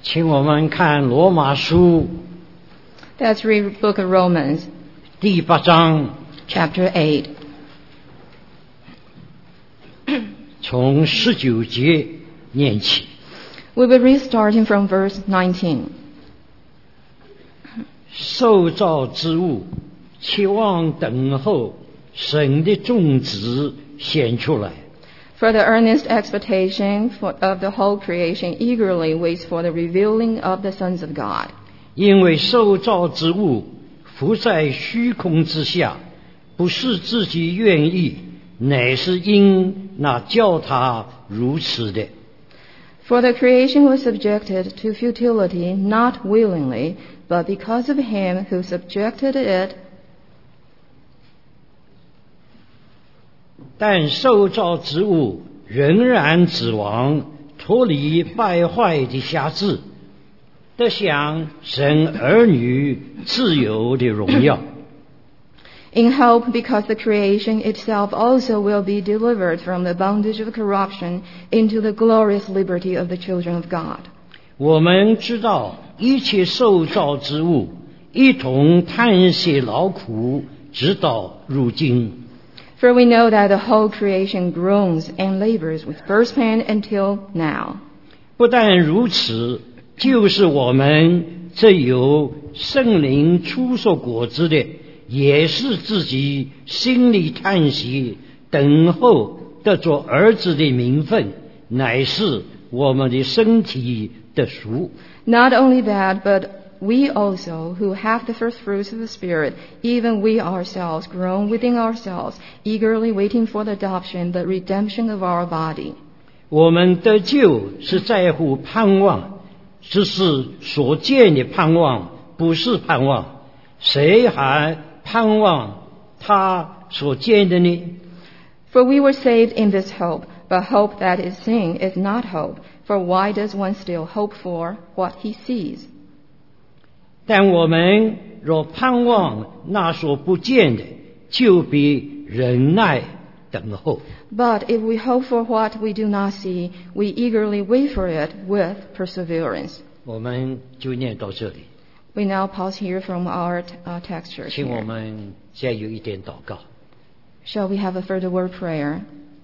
请我们看罗马书 Let's read the book of Romans, 第8章， chapter 8. 从19节念起。 We will read starting from verse 19. 受造之物期望等候神的种子显出来， For the earnest expectation of the whole creation eagerly waits for the revealing of the sons of God. 因为受造之物伏在虚空之下，不是自己愿意，乃是因那叫他如此的。 For the creation was subjected to futility not willingly, but because of him who subjected it. 但受造之物仍然指望脱离败坏的辖制，得享神儿女自由的荣耀。 In hope, because the creation itself also will be delivered from the bondage of corruption into the glorious liberty of the children of God. 我们知道一切受造之物一同叹息劳苦，直到如今。 For we know that the whole creation groans and labors with first pain until now. 不但如此，就是我们这有圣灵出售果子的，也是自己心里叹息，等候得做儿子的名分，乃是我们的身体的赎。 Not only that, but we also, who have the first fruits of the Spirit, even we ourselves groan within ourselves, eagerly waiting for the adoption, the redemption of our body. 我们得救是在乎盼望，只是所见的盼望，不是盼望。谁还盼望他所见的呢？ For we were saved in this hope, but hope that is seen is not hope. For why does one still hope for what he sees? 但我们若盼望那所不见的，就必忍耐等候。 But if we hope for what we do not see, we eagerly wait for it with perseverance. 我们就念到这里， We now pause here from our texture 请我 here. 们再有一点祷告。 Shall we have a further word prayer?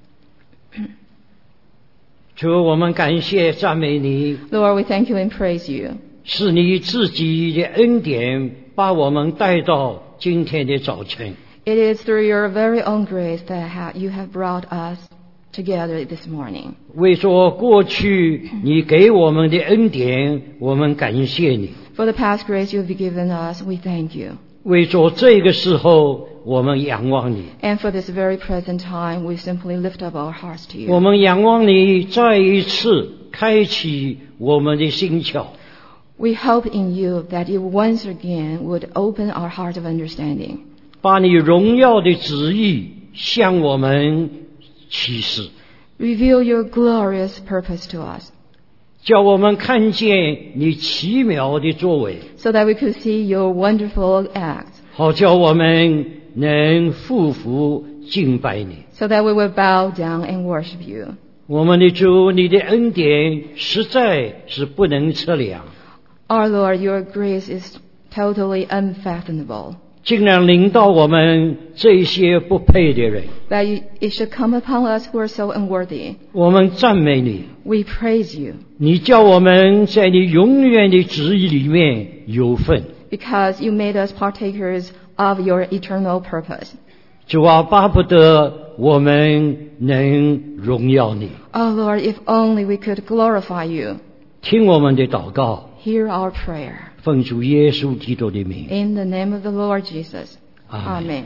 主，我们感谢赞美你， Lord, we thank you and praise you. 是你自己的恩典把我们带到今天的早晨。 It is through your very own grace that you have brought us together this morning. 为着过去你给我们的恩典，我们感谢你； For the past grace you have given us, we thank you. 为着这个时候，我们仰望你。 And for this very present time, we simply lift up our hearts to 我 you. 们仰望你再一次开启我们的心窍， We hope in you that you once again would open our heart of understanding. 把你荣耀的旨意向我们启示， Reveal your glorious purpose to us, 叫我们看见你奇妙的作为， so that we could see your wonderful acts, 好叫我们能匍匐敬拜你。 so that we will bow down and worship you. 我们的主，你的恩典实在是不能测量， Our Lord, your grace is totally unfathomable. 竟然临到我们这些不配的人。 That it should come upon us who are so unworthy. 我们赞美你， We praise you, 你叫我们在你永远的旨意里面有份。 because you made us partakers of your eternal purpose. 主啊，巴不得我们能荣耀你。 Oh Lord, if only we could glorify you. 听我们的祷告， Hear our prayer. 奉主耶稣基督的名， In the name of the Lord Jesus. Amen. Amen.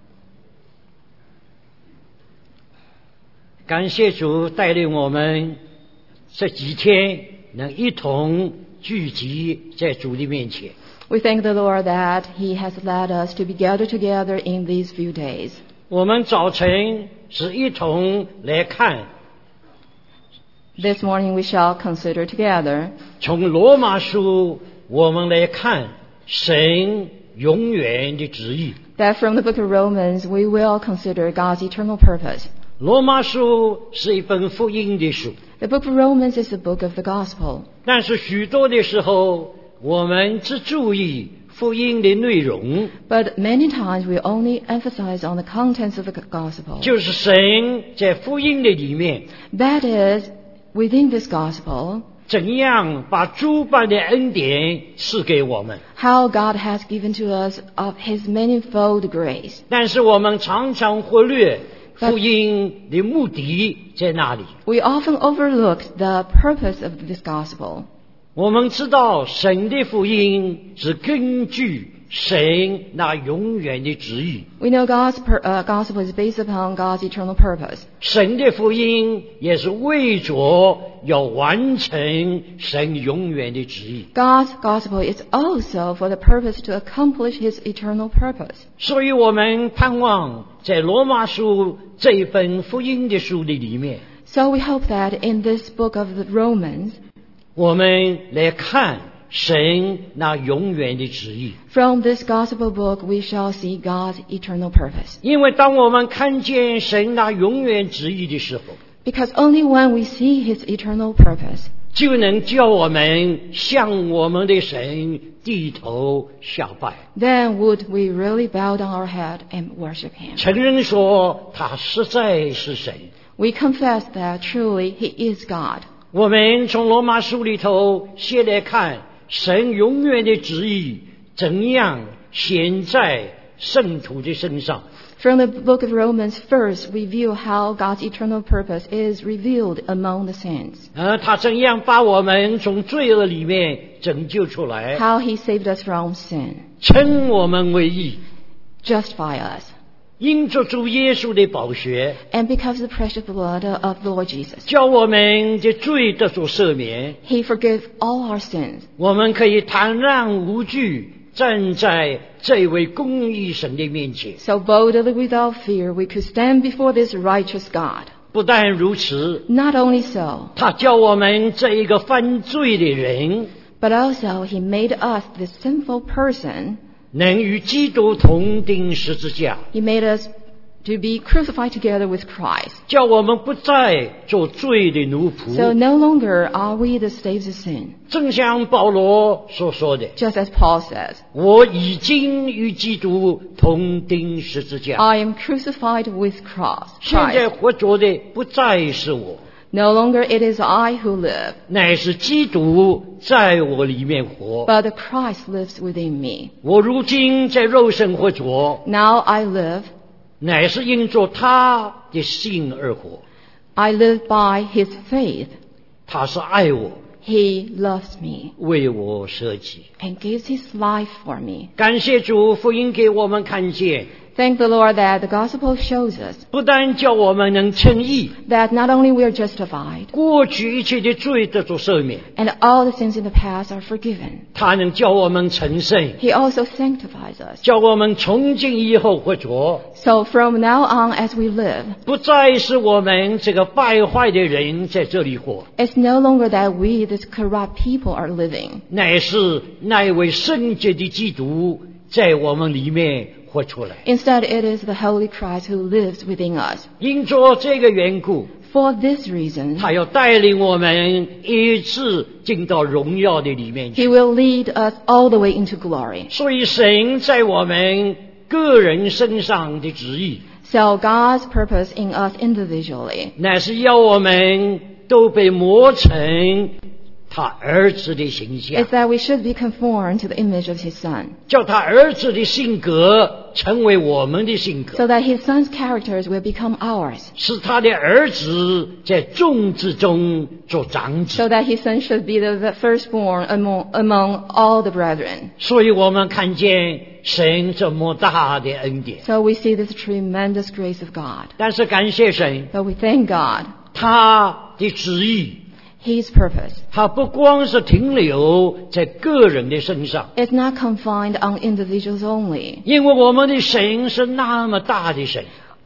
感谢主带领我们这几天能一同聚集在主的面前。 We thank the Lord that He has led us to be gathered together in these few days. 我们早晨是一同来看 This morning we shall consider together 从罗马书，我们来看神永远的旨意。 that from the book of Romans we will consider God's eternal purpose. 罗马书是一本福音的书， The book of Romans is the book of the gospel. 但是许多的时候我们只注意福音的内容， But many times we only emphasize on the contents of the gospel. 就是神在福音的里面 That is, within this gospel, 怎样把诸般的恩典赐给我们。 how God has given to us of His manifold grace. 但是我们常常忽略福音的目的在哪里。 We often overlook the purpose of this gospel. 我们知道神的福音是根据神那永远的旨意， We know God's gospel is based upon God's eternal purpose. 神的福音也是为着要完成神永远的旨意。 God's gospel is also for the purpose to accomplish His eternal purpose. 所以我们盼望在罗马书这一本福音的书的里面， So we hope that in this book of the Romans, 我们来看神那永远的旨意。 from this gospel book, we shall see God's eternal purpose. 因为当我们看见神那永远旨意的时候， Because only when we see His eternal purpose, 就能叫我们向我们的神低头下拜， then would we really bow down our head and worship Him. 承认说他实在是神。 We confess that truly He is God. 我们从罗马书里头先来看神永远的旨意怎样显在圣徒的身上。 From the book of Romans, first we view how God's eternal purpose is revealed among the saints. 他怎样把我们从罪恶里面拯救出来， How He saved us from sin, 称我们为义， justify us. 因着主耶稣的宝血， And because of the precious blood of the Lord Jesus, 叫我们的罪得着赦免， He forgave all our sins. 我们可以坦然无惧站在这位公义神的面前。 So boldly without fear, we could stand before this righteous God. 不但如此， Not only so, 他叫我们这一个犯罪的人， but also He made us, this sinful person, 能与基督同钉十字架， He made us to be crucified together with Christ. 叫我们不再做罪的奴 So 仆。 no longer are we the slaves of sin. 正像保罗所说的， Just as Paul says, 我已经与基督同钉十字架， I am crucified with 现在 Christ. 活着的不再是我， No longer it is I who live, 乃是基督在我里面活。 but Christ lives within me. 我如今在肉身活着， Now I live, 乃是因着他的信而活。 I live by His faith. 他是爱我， He loves me 为我舍己。 and gives His life for me. 感谢主，福音给我们看见， Thank the Lord that the gospel shows us 不但叫我们能称义， that not only we are justified, 过去一切的罪得着赦免， and all the sins in the past are forgiven. 他能叫我们成圣， He also sanctifies us. 叫我们从今以后活着， So from now on as we live, 不再是我们这个败坏的人在这里活， it's no longer that we, this corrupt people, are living. 乃是那一位圣洁的基督在我们里面活出来。 Instead, it is the Holy Christ who lives within us. 因着这个缘故， For this reason, 他要带领我们一直进到荣耀的里面 He 去。 will lead us all the way into glory. 所以神在我们个人身上的旨意， So God's purpose in us individually 乃是要我们都被磨成他儿子的形象 is，that we should be conformed to the image of His Son, 叫他儿子的性格成为我们的性格， so that His Son's characters will become ours, 使他的儿子在众之中做长子。 so that His Son should be the firstborn among all the brethren. 所以我们看见神这么大的恩典， So we see this tremendous grace of God. 但是感谢神， But we thank God, 他的旨意， His purpose 他不光是停留在个人的身上， is not confined on individuals only, 因为我们的神是那么大的神，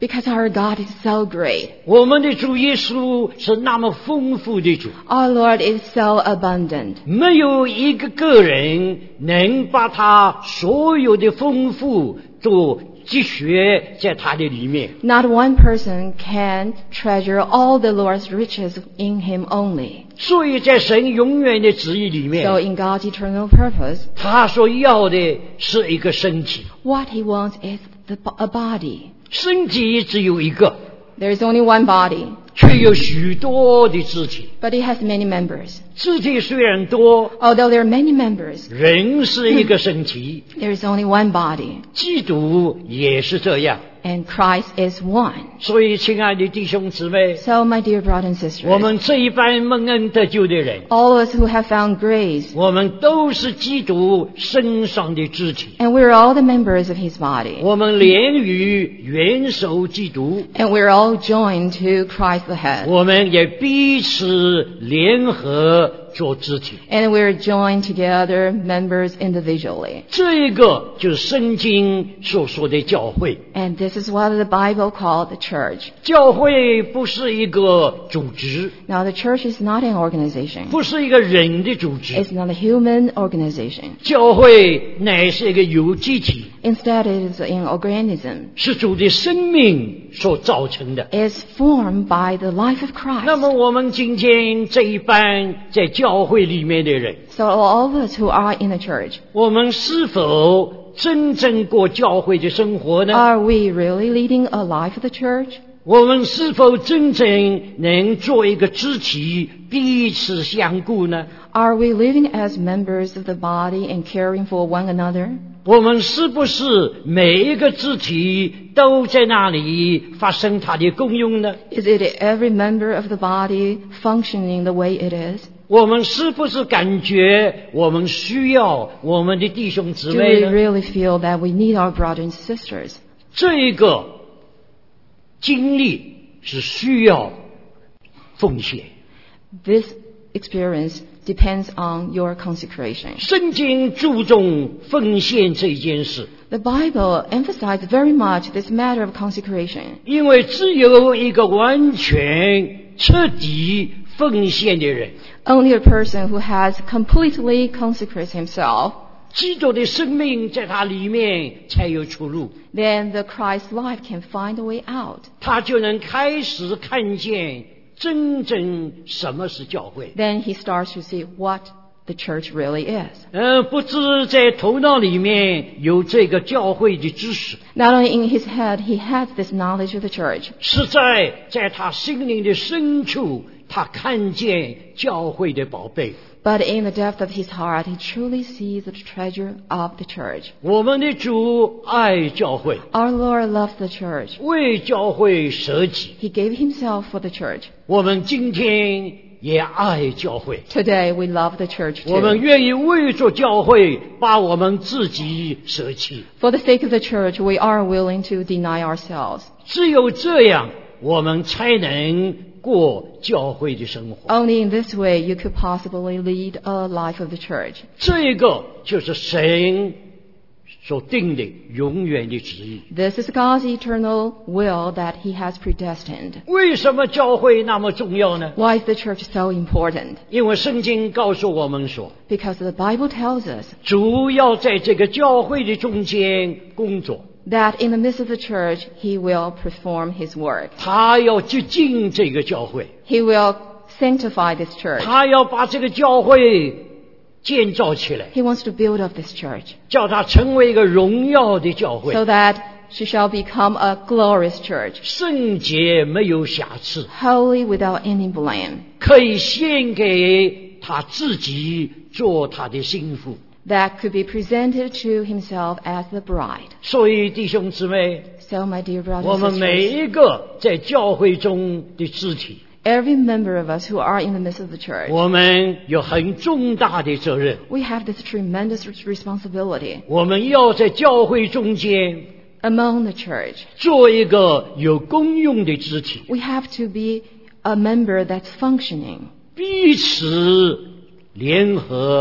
Because our God is so great. 我们的主耶稣是那么丰富的主， Our Lord is so abundant. 没有一个个人能把他所有的丰富都积蓄在他的里面。 Not one person can treasure all the Lord's riches in him only. 所以在神永远的旨意里 So 面， in God's eternal purpose, 他所要的是一个身体， what he wants is a body. 身体只有一个， There is only one body, 却有许多的肢体。 but it has many members. 肢体虽然多， Although there are many members, 人是一个身体， there is only one body, 基督也是这样。 and Christ is one. 所以，亲爱的弟兄姊妹， So, my dear brothers and 我 sisters, 们这一班蒙恩得救的人， all of us who have found grace, 我们都是基督身上的肢体， and we're all the members of his body, 我们连于元首基督， and we're all joined to Christ the head, 我们也彼此联合做肢体。 and we're joined together members individually. 这个就是圣经所说的教会。 And this is what the Bible called the church. 教会不是一个组织， Now, the church is not an organization. 不是一个人的组织， It's not a human organization. 教会乃是一个有机体， Instead, it is an organism. 是主的生命所造成的。 It's formed by the life of Christ. 那么我们今天这一班在教会里面的人， So all of us who are in the church, 我们是否真正过教会的生活呢？ are we really leading a life of the church? 我们是否真正能做一个肢体，彼此相顾呢？ Are we living as members of the body and caring for one another? 我们是不是每一个肢体都在那里发生它的功用呢？ Is it every member of the body functioning the way it is? 我们是不是感觉我们需要我们的弟兄姊 Do 妹 we 呢？ really feel that we need our brothers and sisters? 这个经历是需要奉献。 This experience depends on your consecration. 圣经注重奉献这件事， The Bible emphasizes very much this matter of consecration 因为只有一个完全彻底奉献的人， Only a person who has completely consecrated himself, 基督的生命在他里面才有出路， then the Christ life can find a way out. 他就能开始看见真正什么是教会。 Then he starts to see what the church really is. 不知在头脑里面有这个教会的知识， Not only in his head, he has this knowledge of the church, 实在他心灵的深处，他看见教会的宝贝。 but in the depth of his heart, he truly sees the treasure of the church. 我们的主爱教会， Our Lord loves the church. 为教会舍己。 He gave himself for the church. 我们今天也爱教会， Today, we love the church 我们 too. 愿意为着教会把我们自己舍弃。 For the sake of the church, we are willing to deny ourselves. 只有这样，我们才能过教会的生活。 Only in this way you could possibly lead a life of the church. 这个就是神所定的永远的旨意。 This is God's eternal will that He has predestined. 为什么教会那么重要呢？ Why is the church so important? 因为圣经告诉我们说， Because the Bible tells us 主要在这个教会的中间工作， that in the midst of the church, He will perform His work. 他要接近这个教会， He will sanctify this church. 他要把这个教会建造起来， He wants to build up this church 叫它成为一个荣耀的教会， so that she shall become a glorious church, 圣洁没有瑕疵， holy without any blame, 可以献给他自己做他的心腹。 that could be presented to Himself as the bride. 所以弟兄姊妹， So, my dear brothers 我 and 们每 sisters, 一个在教会中的肢体， every member of us who are in the midst of the church, 我们有很重大的责任， we have this tremendous responsibility 我们要在教会中间 among the church. 做一个有功用的肢体， We have to be a member that's functioning, 彼此联合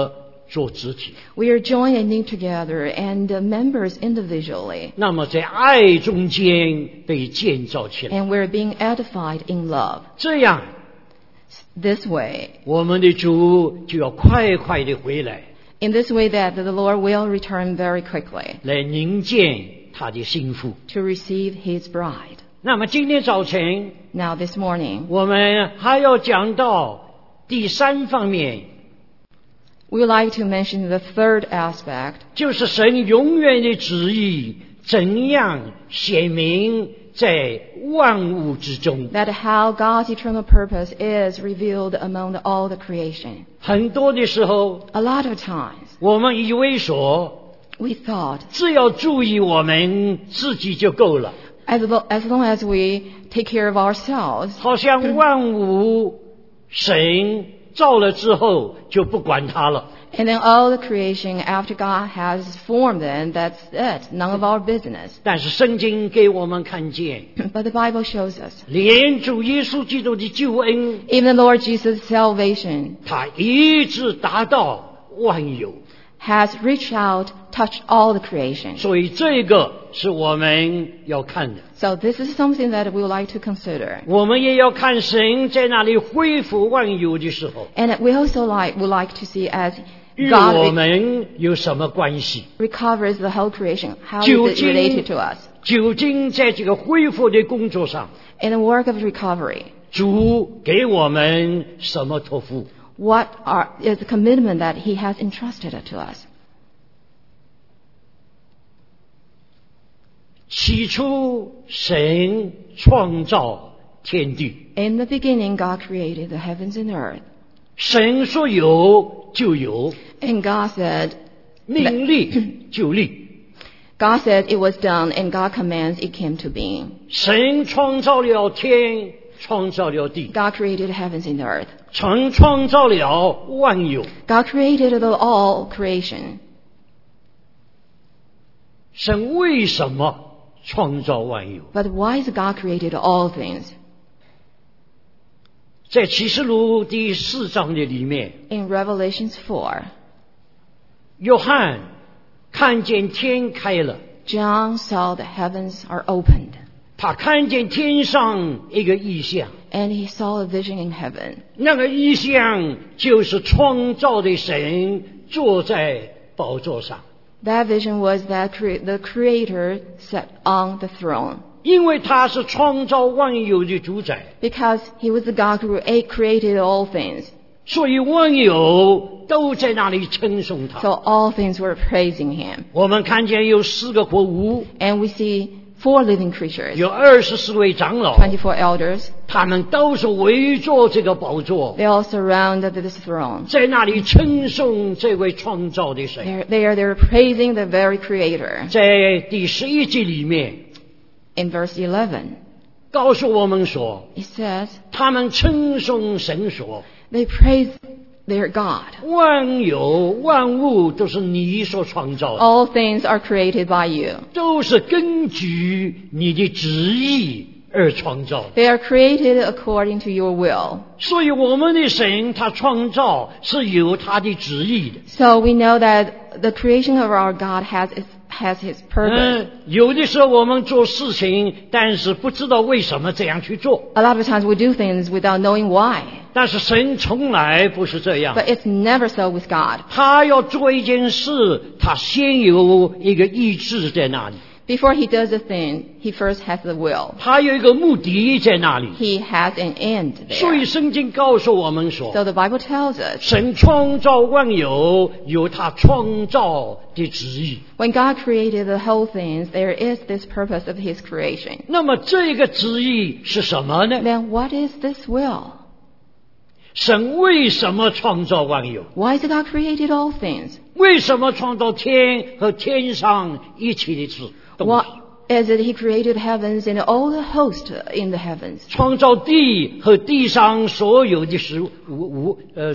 做肢体。 We are joined and knit together and members individually. 那么在爱中间被建造起来， And we're being edified in love. 这样 This way, 我们的主就要快快的回来， in this way that the Lord will return very quickly 来迎接他的心腹。 to receive His bride. 那么今天早晨 Now this morning, 我们还要讲到第三方面， we would like to mention the third aspect, 就是神永远的旨意怎样显明在万物之中。 that how God's eternal purpose is revealed among all the creation. 很多的时候 A lot of times, 我们以为说 we thought, 只要注意我们自己就够了， as long as we take care of ourselves, 好像万物神造了之后就不管它了。 and then all the creation after God has formed them, that's it, none of our business. 但是圣经给我们看见， But the Bible shows us, 连主耶稣基督的救恩， even the Lord Jesus' salvation 他一直达到万有， has reached out, touched all the creation. 所以这个是我们要看的。 So this is something that we would like to consider. 我们也要看神在那里恢复万有的时候， And we also would like to see as 与 God 我们有什么关系？ recovers the whole creation, how 究 is it 竟 related to us? 究竟在这个恢复的工作上， In the work of recovery, 主给我们什么托付？ what is the commitment that He has entrusted to us? 起初，神创造天地， In the beginning, God created the heavens and earth. 神说有就有， And God said, 命立就立。 God said it was done, and God commands it came to being. 神创造了天，创造了地， God created the heavens and the earth. 曾创造了万有。 God created all creation. 神为什么创造万有？ But why is God created all things? 在启示录第4章的里面， In Revelations 4, 约翰看见天开了， John saw the heavens are opened, 他看见天上一个异象， and he saw a vision in heaven. 那个异象就是创造的神坐在宝座上， That vision was that the Creator sat on the throne. 因为他是创造万有的主宰， Because He was the God who created all things. 所以万有都在那里称颂他。 So all things were praising Him. 我们看见有4个活物， And we see 4 living creatures, 有24位长老， 24 elders. 他们都是围着这个宝座， They all surrounded this throne. 在那里称颂这位创造的神。 They're praising the very Creator. 在第11节里面 In verse 11, 告诉我们说， it says, 他们称颂神说， they praise their God. 万有万物都是你所创造的， All things are created by You. 都是根据你的旨意而创造的。 They are created according to Your will. 所以我们的神他创造是有他的旨意的。 So we know that the creation of our God has His purpose. 有的时候我们做事情，但是不知道为什么这样去做。 A lot of times we do things without knowing why. 但是神从来不是这样， But it's never so with God. 他要做一件事，他先有一个意志在那里， Before He does a thing, He first has the will. 他有一个目的在那里。 He has an end 所以 there. 圣经告诉我们说， So the Bible tells us, 神创造万有有他创造的旨意。 when God created the whole things, there is this purpose of His creation. 那么这个旨意是什么呢？ Then what is this will? 神为什么创造万有？ Why has God created all things? 为什么创造天和天上一切的事东西？ as He created heavens and all the host in the heavens. 创造地和地上所有的生物。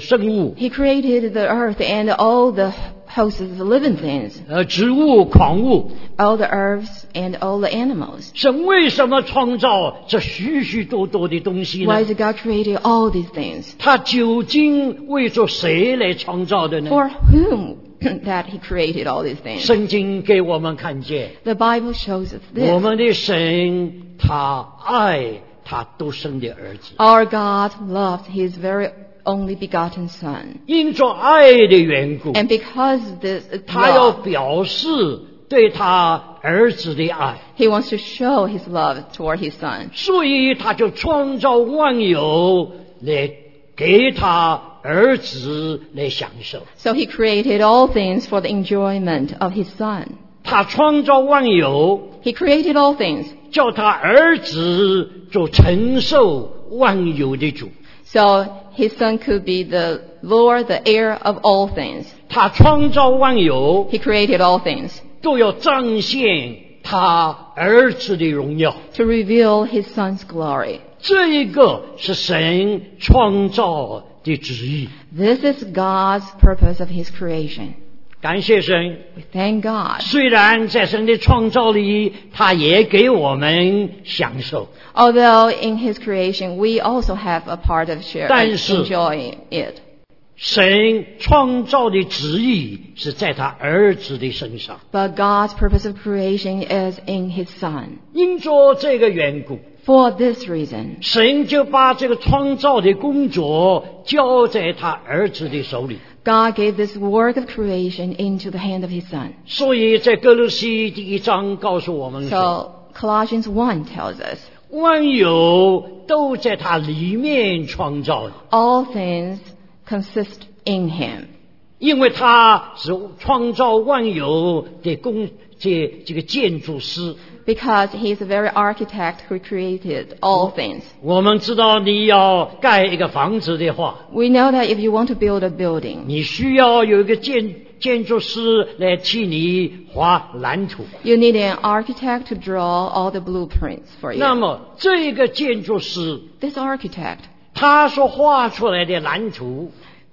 He created the earth and all the hosts of living things, 植物、矿物。 all the herbs and all the animals. 神为什么创造这许许多多的东西 Why 呢？ is God created all these things? 他究竟为着谁来创造的呢？ For whom that He created all these things? 圣经给我们看见， The Bible shows us 我 this. 们的神他爱他独生的儿子， Our God loved His very only begotten Son. 因着爱的缘故， And because of this 他要 love, 表示对他儿子的爱， He wants to show His love toward His Son. 所以他就创造万有来给他儿子来享受。 So He created all things for the enjoyment of His Son. 他创造万有， He created all things. 叫他儿子做承受万有的主。 So His Son could be the Lord, the heir of all things. 他创造万有， He created all things 都要彰显他儿子的荣耀。 to reveal His Son's glory. 这一个是神创造的旨意。 This is God's purpose of His creation. 感谢神， We thank God. 虽然在神的创造里，他也给我们享受， Although in His creation we also have a part of share 但是 enjoying it. 神创造的旨意是在他儿子的身上。 But God's purpose of creation is in His Son. 因着这个缘故， For this reason, 神就把这个创造的工作交在他儿子的手里。 God gave this work of creation into the hand of His Son. 所以在哥罗西第1章告诉我们说， So Colossians 1 tells us, 万有都在他里面创造的， all things consist in Him. 因为他是创造万有的这个建筑师。 Because He is the very architect who created all things. 我们知道，你要盖一个房子的话， We know that if you want to build a building, 你需要有一个建筑师来替你画蓝图。 you need an architect to draw all the blueprints for 那 you. 么这个建筑师 This architect 他所画出来的蓝图，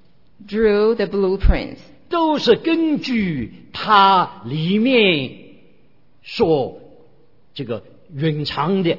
drew the blueprints, 都是根据他里面所这个蕴藏的。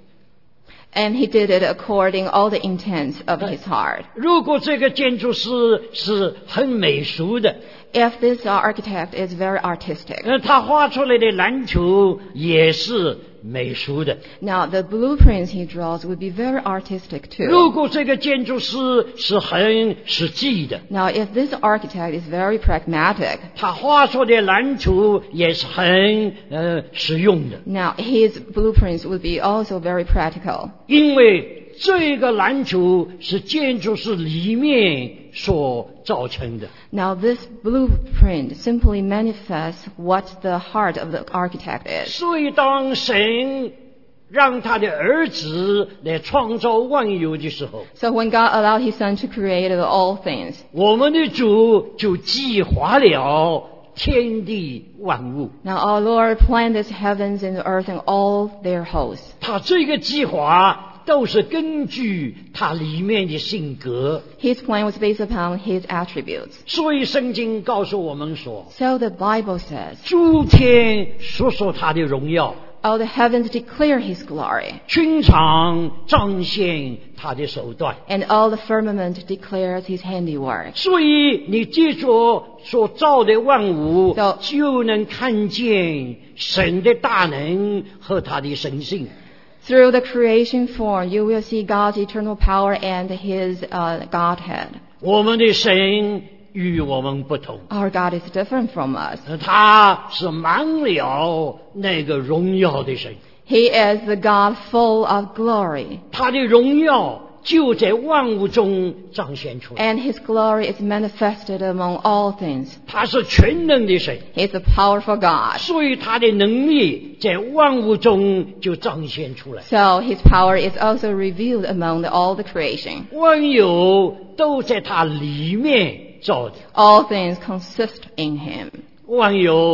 and he did it according all the intents of his heart. 如果这个建筑师是很美术的， If this architect is very artistic, 他画出来的蓝图也是美术的。 now the blueprints he draws would be very artistic 如 too. 果这个建筑师是很实际的， Now if this architect is very pragmatic, 他画出的蓝图也是很实用的。 now his blueprints would be also very practical. 因为这个蓝图是建筑师里面所造成的。 Now this blueprint simply manifests what the heart of the architect is. 所以当神让他的儿子来创造万有的时候， So when God allowed his son to create all things, 我们的主就计划了天地万物。 now our Lord planned these heavens and the earth and all their hosts. 他这个计划都是根据他里面的性格。 His plan was based upon his attributes. 所以圣经告诉我们说， So the Bible says, 诸天述说他的荣耀， all the heavens declare his glory, 群场彰显他的手段。 and all the firmament declares his handiwork. 所以你借着所造的万物， So- 就能看见神的大能和他的神性。 Through the creation form, you will see God's eternal power and his Godhead. 我们的神与我们不同， Our God is different from us. 他是满了那个荣耀的神， He is the God full of glory, 他的荣耀就在万物中彰显出来。 and his glory is manifested among all things. 他是全能的神， He is a powerful God. 所以他的能力在万物中就彰显出来。 So his power is also revealed among all the creation. 万有都在他里面造的， All things consist in him. 万有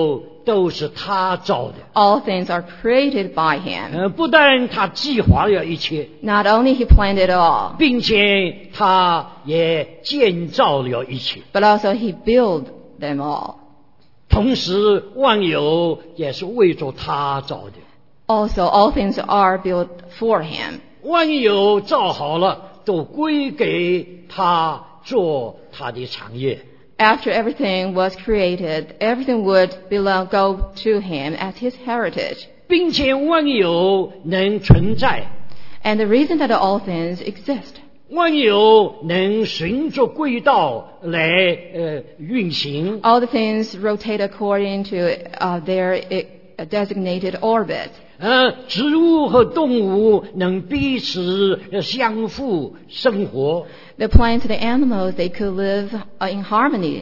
都是他造的。 All things are created by him. 不但他计划了一切， Not only he planned it all, 并且他也建造了一切。 but also he built them all. 同时，万有也是为着他造的。 Also, all things are built for him. 万有造好了，都归给他做他的产业。 After everything was created, everything would go to him as his heritage. 并且万有能存在， And the reason that all things exist, 万有能循着轨道来运行， all the things rotate according to their designated orbits. 植物和动物能彼此相互生活， The plants, the animals, they could live in harmony.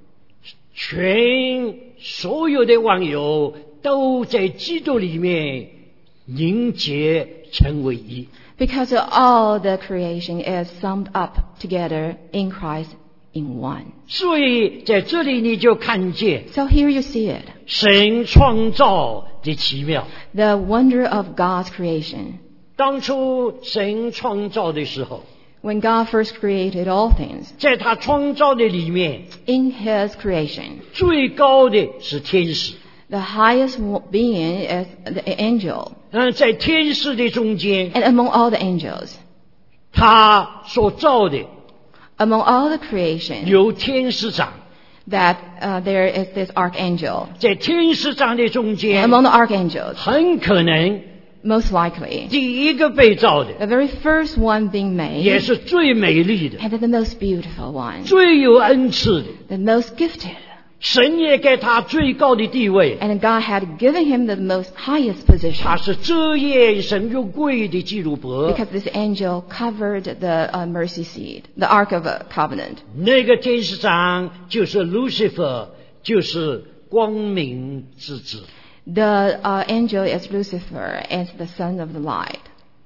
所有的万有都在基督里面凝结成为一。 Because all the creation is summed up together in Christ in one. 所以在这里你就看见 So here you see it, 神创造的奇妙。 the wonder of God's creation. 当初神创造的时候， When God first created all things, 在他创造的里面， in His creation, 最高的是天使。 the highest being is the angel. 在天使的中间， And among all the angels, 他所造的 among all the creation, 有天使长， that there is this archangel. 在天使长的中间， Among the archangels, 很可能 most likely, 第一个被造的， the very first one being 也 made, 是最美丽的， and the most beautiful one, 最有恩赐的。 the most gifted. 神也给他最高的地位， And God had given him the most highest position, 他是遮掩神有贵的基路伯。 because this angel covered the mercy seat, the Ark of Covenant. 那个天使长就是 Lucifer， 就是光明之子。 The angel is Lucifer, and the son of the light.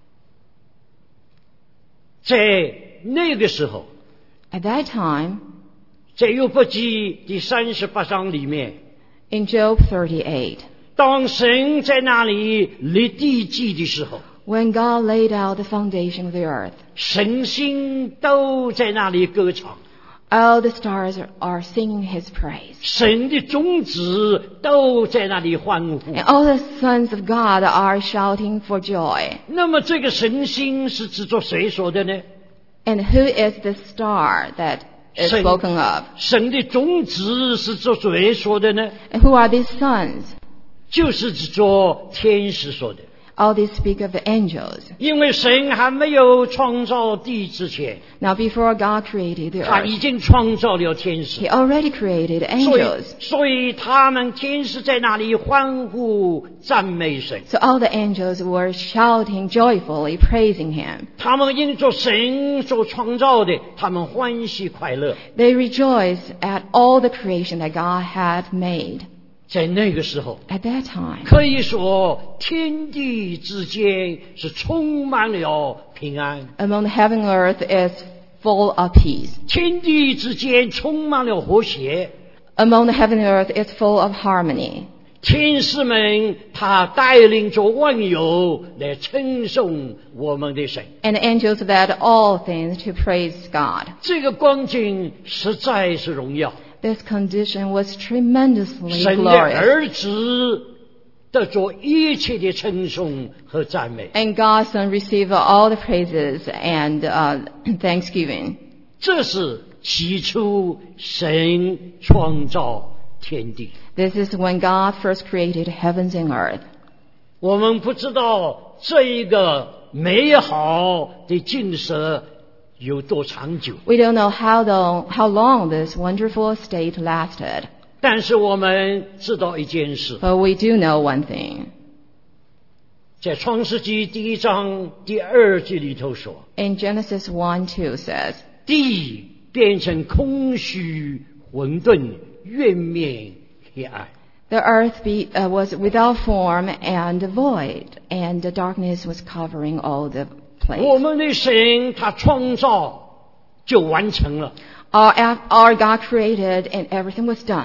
在那个时候， At that time, 在约伯记第38章里面， in Job 38, 当神在那里立地基的时候， when God laid out the foundation of the earth, 神星都在那里歌唱， all the stars are singing His praise. 神的种子都在那里欢呼。 And all the sons of God are shouting for joy. 那么这个神星是指着谁说的呢？ And who is the star that is 神 spoken of? 神的种子是指着谁说的呢？ And who are these sons? 就是指着天使说的。 All these speak of the angels. 因为神还没有创造地之前， Now before God created the 他 earth, 已经创造了天使 He， already created 所以 angels. 所以他们天使在那里欢呼赞美神， So all the angels were shouting joyfully, praising Him. 他们因着神所创造的，他们欢喜快乐。 They rejoiced at all the creation that God had made. 在那个时候， At that time, 可以说天地之间是充满了平安， among the heaven and earth is full of peace. 天地之间充满了和谐。 Among the heaven and earth is full of harmony. 天使们他带领着万有来称颂我们的神， And the angels led all things to praise God. 这个光景实在是荣耀。 This condition was tremendously 神的 glorious. 儿子得着一切的称颂和赞美， And God's Son received all the praises and thanksgiving. 这是起初神创造天地。 This is when God first created heavens and earth. 我们不知道这一个美好的景色有多长久， We don't know how long this wonderful state lasted. 但是我们知道一件事， But we do know one thing. 在创世纪第1章第2节里头说， In Genesis 1:2 says, 地变成空虚、混沌、渊面、黑暗。 The earth was without form and void, and the darkness was covering all the 我 place. 们的神他创造就完成了， Our God created and everything was done.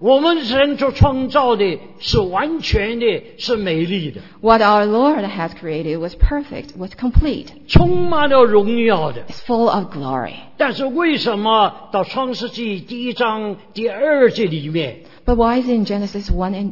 我们神所创造的是完全的，是美丽的， What our Lord has created was perfect, was complete, 充满了荣耀的。 is full of glory. 但是为什么到创世纪第1章第2节里面 But why is it in Genesis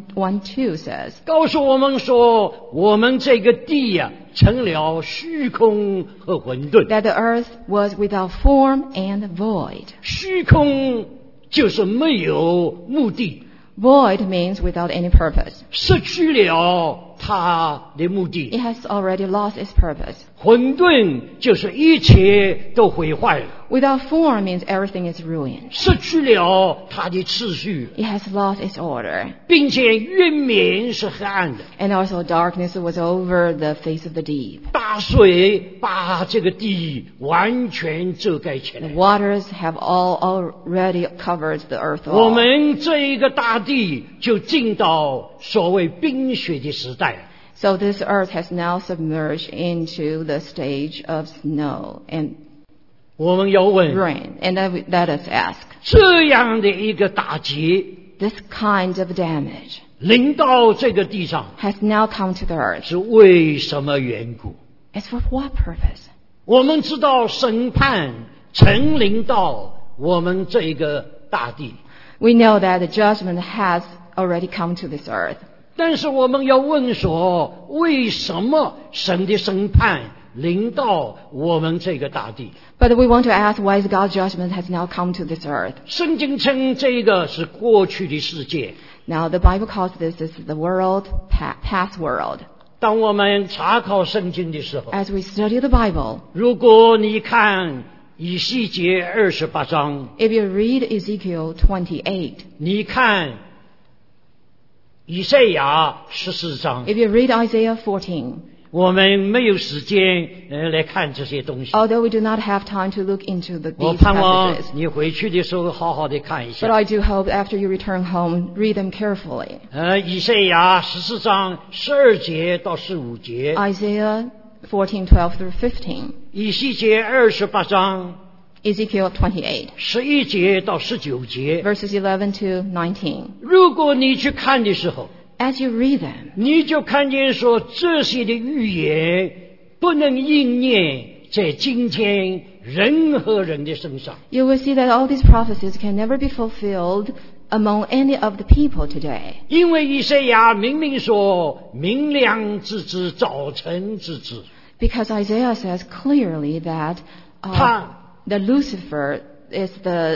1:2 says, 告诉我们说，我们这个地呀、成了虚空和混沌？ that the earth was without form and void? 虚空就是没有目的， Void means without any purpose. 失去了它的目的。 It has already lost its purpose. 混沌就是一切都毁坏了， Without form means everything is ruined. 失去了它的次序， It has lost its order. 并且渊面是黑暗的。 And also darkness was over the face of the deep. 大水把这个地完全遮盖起 The 来。 waters have already covered the earth 我 all. 们这一个大地就进到所谓冰雪的时代。 So this earth has now submerged into the stage of snow and 我们要问， rain. And let us ask, 这样的一个打击 this kind of damage 临到这个地上， has now come to the earth. 是为什么缘故？ It's for what purpose? 我们知道审判曾临到我们这一个大地， We know that the judgment has already come to this earth. 但是我们要问说，为什么神的审判临到我们这个大地？ But we want to ask, why is God's judgment has now come to this earth? 圣经称这个是过去的世界。 Now the Bible calls this is the world, past world. 当我们查考圣经的时候， As we study the Bible, 如果你看以西结28章， if you read Ezekiel 28, 你看以赛亚14章， if you read Isaiah 14, 我们没有时间来看这些东西。 although we do not have time to look into 我 these 盼望 passages, 你回去的时候好好的看一 but 下。 I do hope after you return home, read them carefully. 以赛亚14章12节到15节， Isaiah 14:12 through 15, 以西结28章 Ezekiel 28, 11节到19节。 verses 11 to 19. 如果你去看的时候， As you read them, 你就看见说这些的预言不能应验在今天任何人的身上。 you will see that all these prophecies can never be fulfilled among any of the people today. 因为以赛亚明明说明亮之子，早晨之子， Because Isaiah says clearly that 他 the Lucifer is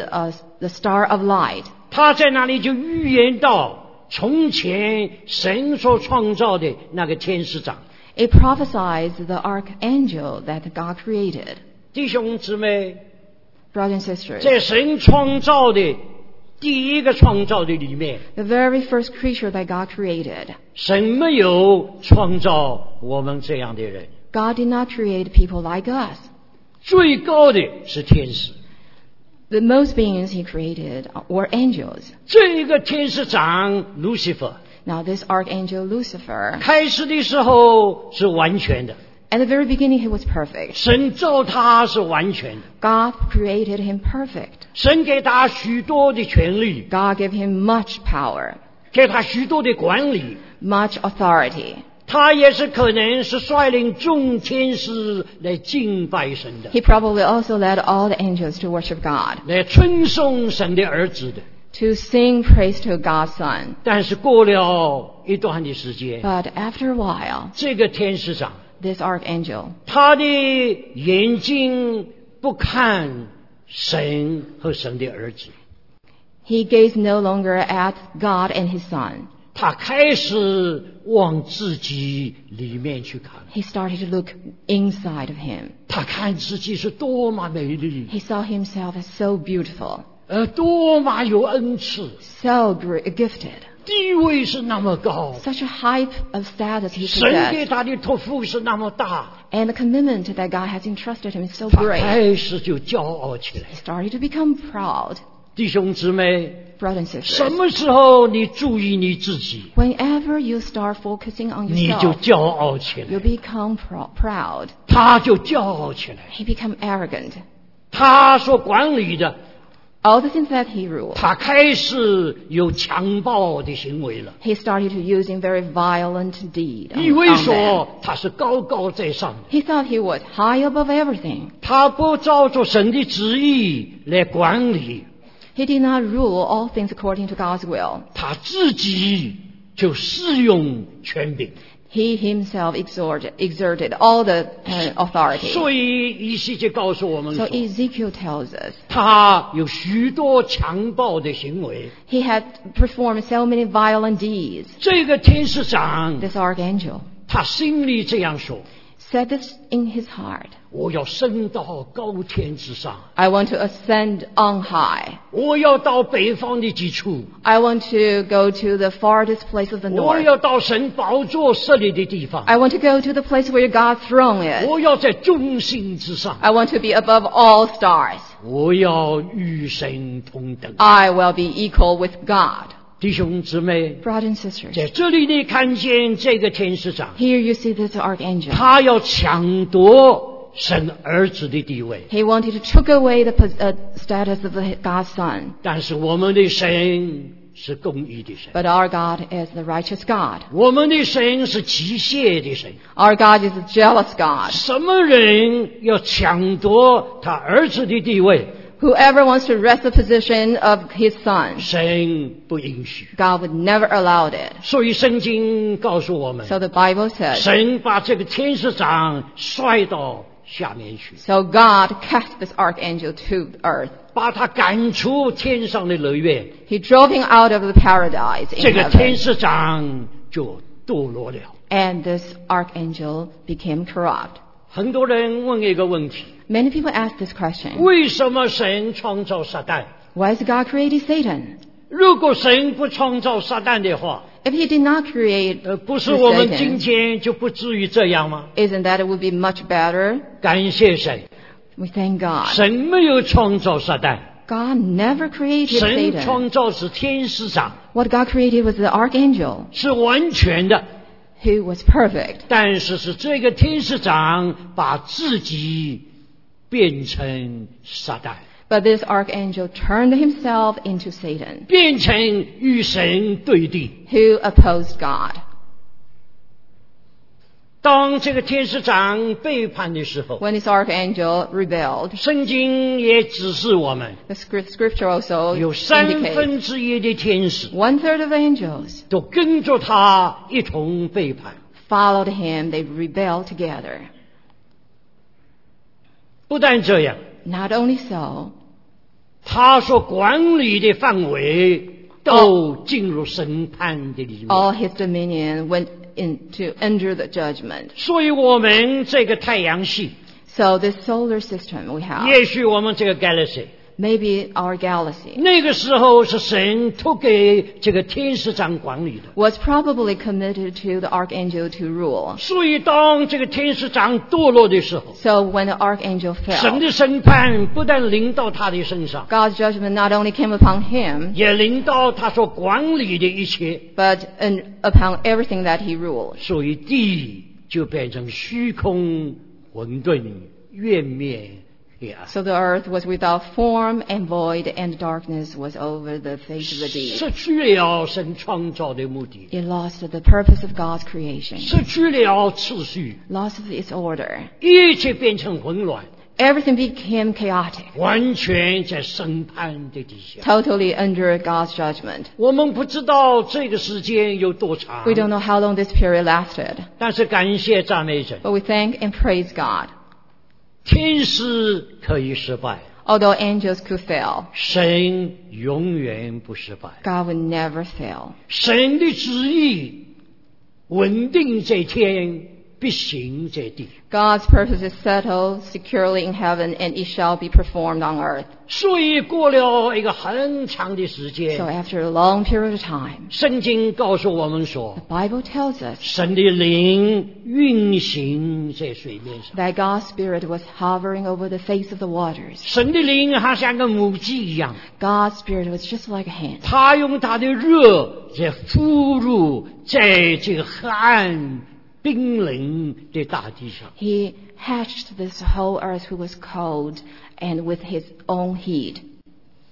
the star of light. 他在那里就预言到从前神所创造的那个天使长。 It prophesies the archangel that God created. 弟兄姊妹， Brothers and sisters, 在神创造的第一个创造的里面， the very first creature that God created, 神没有创造我们这样的人， God did not create people like us. 最高的是天使。 The most beings he created were angels. 这个天使长 Lucifer Now this archangel Lucifer, 开始的时候是完全的， at the very beginning he was perfect. 神造他是完全的， God created him perfect. 神给他许多的权利， God gave him much power, 给他许多的管理， much authority. 他也是可能是率领众天使来敬拜神的， He probably also led all the angels to worship God, 来称颂神的儿子的。 to sing praise to God's Son. 但是过了一段的时间， But after a while, 这个天使长 this archangel, 他的眼睛不看神和神的儿子， he gazed no longer at God and his Son. 他开始往自己里面去看， He started to look inside of him. 他看自己是多么美丽， He saw himself as so beautiful, 多么有恩赐， so gifted, 地位是那么高， such a height of status he 神给 possessed, 他的托付是那么大， and the commitment that God has entrusted him is so 他 great. 开始就骄傲起来。 He started to become proud. 弟兄姊妹， Brothers and 什 sisters, 么时候你注意你自己， whenever you start focusing on 你就 yourself, 骄傲起 you 来， become proud. 他就骄傲起来。 He become arrogant. 他所管理的 all the things that he ruled, 他开始有强暴的行为了， he started to using very violent deed 以为 on them. 说他是高高在上的， He thought he was high above everything. 他不照着神的旨意来管理， He did not rule all things according to God's will. 他自己就使用权柄。 He himself exerted all the authority. 所以以西结告诉我们 So 说， Ezekiel tells us 他有许多强暴的行为。 he had performed so many violent deeds. 这个天使长 This archangel 他心里这样说， said this in his heart. 我要升到高天之上， I want to ascend on high. 我要到北方的极处， I want to go to the farthest place of the 我 north. 要到神宝座设立的地方， I want to go to the place where God's throne is. 我要在众星之上， I want to be above all stars. 我要与神同等。 I will be equal with God. 弟兄姊妹， Brothers and sisters, 在这里你看见这个天使长， here you see this archangel. 他要抢夺神儿子的地位， He wanted to take away the status of God's son. 但是我们的神是公义的神， But our God is the righteous God. 我们的神是极谢的神。 Our God is a jealous God. 什么人要抢夺他儿子的地位， Whoever wants to wrest the position of his son, 神不允许。 God would never allow it. 所以圣经告诉我们， So the Bible says, 神把这个天使长摔到下面去， so God cast this archangel to earth. 把他赶出天上的乐园， He drove him out of the paradise 这 in 个天 heaven. 使长就堕落了。 And this archangel became corrupt. 很多人问一个问题， Many people ask this question. 为什么神创造撒旦？ Why has God created Satan? 如果神不创造撒旦的话， If he did not create 不是我们 Satan, 今天就不至于这样吗？ isn't that it would be much better? 感谢神， We thank God. 神没有创造撒旦， God never created 神 Satan. 创造是天使长， What God created was the archangel, 是完全的。 who was perfect. 但是是这个天使长把自己变成撒旦， But this archangel turned himself into Satan, 变成与神对立。 who opposed God. 当这个天使长背叛的时候， When this archangel rebelled, 圣经也指示我们， the scripture also 有 indicates 1/3的天使 1/3 of the angels 都跟着他一同背叛。 followed him. They rebelled together. 不但这样， Not only so, 他所管理的范围都进入审判的里面。 all his dominion went into under the judgment. 所以我们这个太阳系， So this solar system we have, 也许我们这个 galaxy， maybe our galaxy, 那个时候是神托给这个天使长管理的。 was probably committed to the archangel to rule. 所以当这个天使长堕落的时候， So when the archangel 神 fell, 的审判不但临到他的身上， God's judgment not only came upon him, 也临到他所管理的一切。 but upon everything that he ruled. 所以地就变成虚空、混沌、渊灭、黑暗， So the earth was without form and void, and darkness was over the face of the deep. 失去了神创造的目的， It lost the purpose of God's creation, 失去了次序， lost its order. 一切变成混乱， Everything became chaotic, 完全在审判的底下。 totally under God's judgment. 我们不知道这个时间有多长， We don't know how long this period lasted, 但是感谢赞美神， but we thank and praise God. 天使可以失败， Although angels could fail, 神永远不失败。 God would never fail. 神的旨意稳定在天，必行在地。 God's purpose is settled securely in heaven, and it shall be performed on earth. 所以过了一个很长的时 So 间， after a long period of time, 圣经告诉我们说， the Bible tells us 神的灵运行在水面上， that God's Spirit was hovering over the face of the waters. 神的灵好像个母鸡一样， God's Spirit was just like a hand. 他用他的热在注入在这个黑暗冰冷的大地上。 He hatched this whole earth who was cold and with his own heat.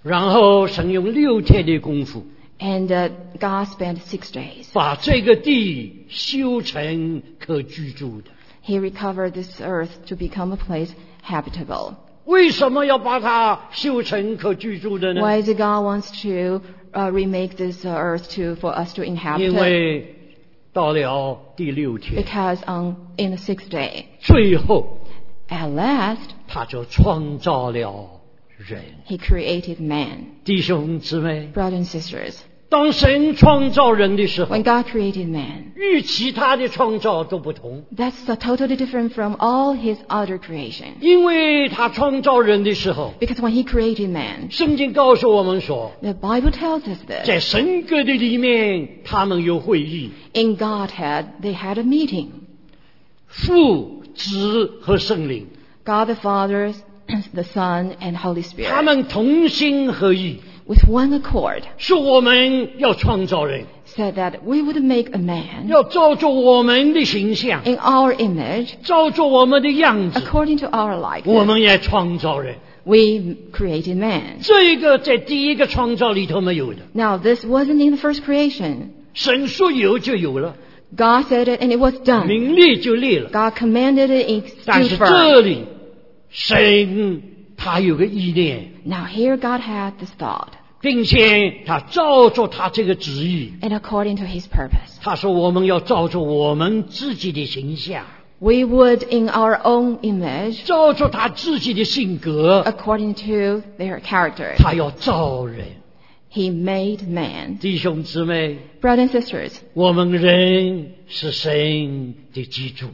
然后神用6天的功夫 And God spent 6 days. 把这个地修成可居住的。 He recovered this earth to become a place habitable. 为什么要把它修成可居住的呢？ Why is it God wants to remake this earth for us to 因 inhabit? 为到了第6天， Because in the 6th day, 最后 at last, 他就创造了人。 He created man. 弟兄姊妹， Brothers and sisters, 当神创造人的时候， when God created man, 与其他的创造都不同， that's totally different from all His other creation. 因为他创造人的时候， Because when He created man, 圣经告诉我们说， the Bible tells us this. 在神格的里面，他们有会议， In Godhead, they had a meeting. 父、子和圣灵， God the Father, the Son, and Holy 他 Spirit, 们同心合意， with one accord, 说我们要创造人， said that we would make a man 要照着我们的形象， in our image, 照着我们的样子， according to our 我 likeness. 们也创造人。 We created man. 这个在第一个创造里头没有的， Now, this wasn't in the first creation. 神说有就有了， God said it, and it was done. 名立就立了。 God commanded it, and it 但是 stood 这 firm. 里，神他有个意念， Now, here God had this thought, 并且他照着他这个旨意， and according to His purpose. 他说我们要照着我们自己的形象， We would, in our own image, 照着他自己的性格， according to their character, 他要造人。 He made man. 弟兄姊妹， Brothers and sisters, 我们人是神的基础，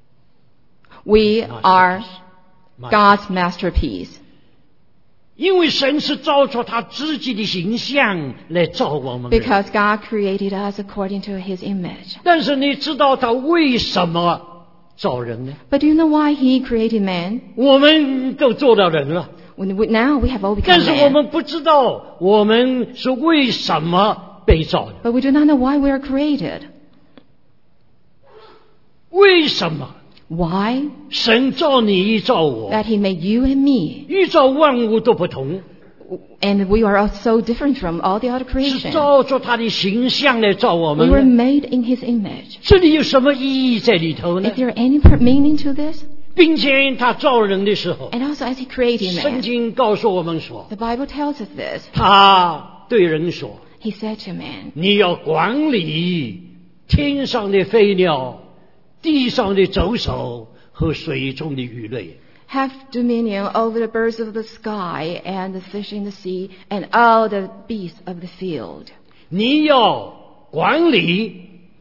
we are God's masterpiece. 因为神是照着他自己的形象来造我们人。 Because God created us according to His image. 但是你知道他为什么造人呢？ But do you know why He created man? 我们都做到人了， Now we have all 但 become 是我 man. 们不知道我们是为什么被造的， But we do not know why we are created. 为什么 Why? 神造你造我， That He made you and me. 宇宙万物都不同， And we are all so different from all the other 是 creation. 照着他的形象来造我 We 们 were 的。 made in His image. 这里有什么意义在里头呢 Is？there any meaning to this? 并且他造人的时候， And also as He created 圣 man, 经告诉我们说， the Bible tells us this. 他对人说 He said to man, 你要管理天上的飞鸟，地上的走兽和水中的鱼类。 have dominion over the birds of the sky and the fish in the sea and all the beasts of the field. 你要管理，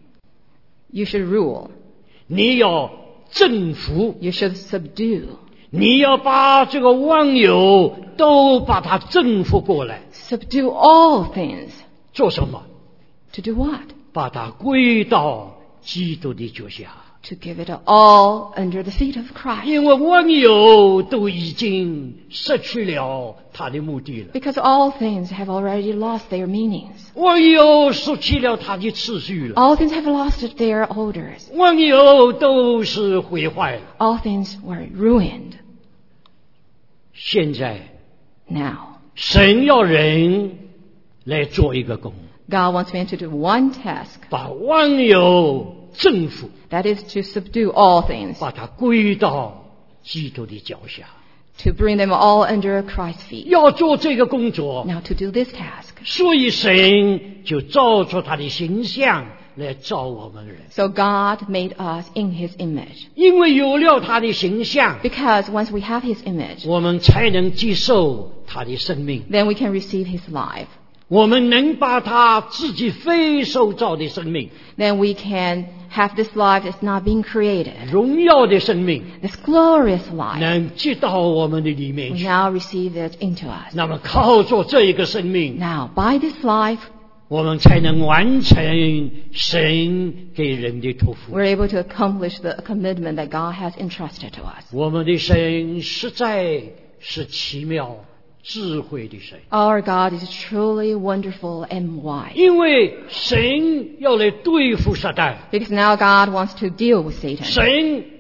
You should rule. 你要征服， You should subdue. 你要把这个万有都把它征服过来。 Subdue all things. 做什么？ To do what? 把它归到基督的脚下。 To give it all under the feet of Christ. 因为万有都已经失去了它的目的了， Because all things have already lost their meanings. 万有失去了它的次序了， All things have lost their orders. 万有都是毁坏了。 All things were ruined. 现在 Now, 神要人来做一个工， God wants man to do one task. 把万有征服， That is to subdue all things. 把它归到基督的脚下。 To bring them all under Christ's feet. 要做这个工作， Now to do this task. 所以神就照出他的形象来造我们人。 So God made us in His image. 因为有了他的形象， Because once we have His image, 我们才能接受他的生命， then we can receive His life. 我们能把他自己非受造的生命、 Then we can have this life that's not being created. 荣耀的生命， This glorious life. 能接到我们的里面 We 去。 now receive it into us. 那么靠着这一个生命， Now, by this life, 我们才能完成神给人的托付。 we're able to accomplish the commitment that God has entrusted to us. 我们的神实在是奇妙、智慧的神， Our God is truly wonderful and wise. 因为神要来对付撒旦， Because now God wants to deal with Satan. 神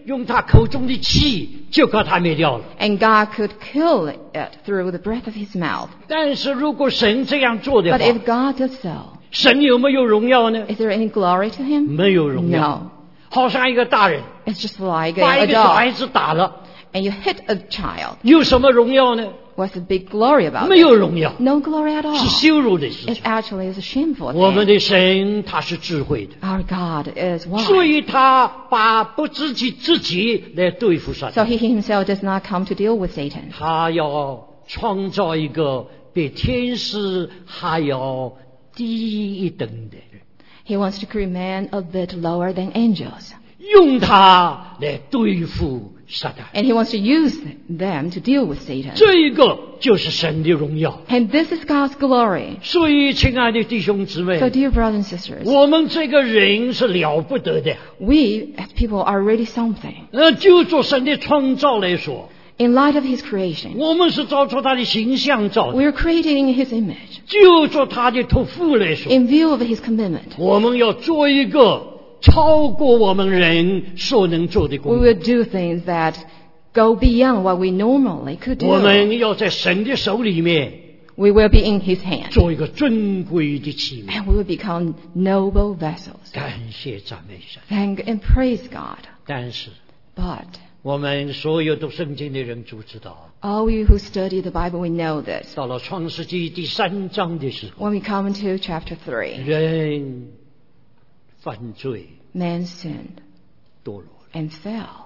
用他口中的气就把它灭掉了。 And God could kill it through the breath of his mouth. 但是如果神这样做的 But 话， if God does so, 神有没有荣耀呢？ is there any glory to him? 没有荣耀。 No. 好像一个大人 It's just like 把 a 一个小孩 dog. 子打了， And you hit a child. 有什么荣耀呢？ What's the big glory about 没 it? 有荣耀， No glory at 是 all. 羞辱的事 It 情。 actually is a shameful 我们 thing. 的神他是智慧的， Our God is 所 wise. 以他把不自己来对付撒 So 旦。 he himself does not come to deal with Satan. 他要创造一个比天使还要低一等的人， He wants to create man a bit lower than angels. 用他来对付撒旦。 And he wants to use them to deal with Satan. 这一个就是神的荣耀。 And this is God's glory. 所以，亲爱的弟兄姊妹， So dear brothers and sisters, 我们这个人是了不得的。 we as people are really something. 就做神的创造来说， In light of his creation, 我们是照出他的形象造的； we are created in his image. 就做他的托付来说， In view of his commitment, 我们要做一个超过我们人所能做的 we 工作。 will do things that go beyond what we normally could 我 do. 们要在神的手里面 We will be in his hand. 做一个尊贵的器皿。 And we will become noble vessels. 感谢赞美神。 Thank and praise God. 但是， But 我们所有读圣经的人都知道， all we who study the Bible, we know this. 到了创世纪第3章的时候， When we come into chapter 3, 人犯罪 man sinned 堕落了， and fell.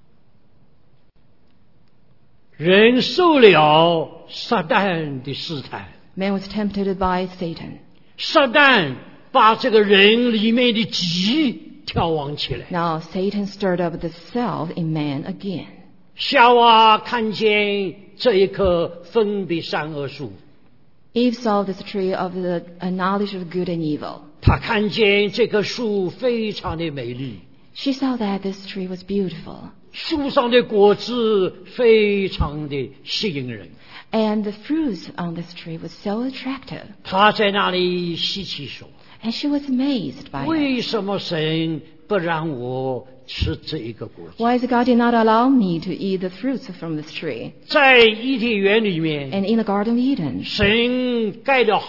人受了撒旦的试探， Man was tempted by Satan. 撒旦把这个人里面的极挑旺起来。 Now Satan stirred up the self in man again. 夏娃看见这一棵分别善恶树， Eve saw this tree of the knowledge of good and evil. 她看见这棵树非常的美丽， She saw that this tree was beautiful, 树上的果子非常的吸引人。 and the fruits on this tree was so attractive. 她在那里稀奇说 And she was amazed by：“ it. 为什么神不让我吃这一个果子？ Why is God did not allow me to eat the fruits from this tree? 在伊甸园里面， And in the Garden of Eden, 神盖了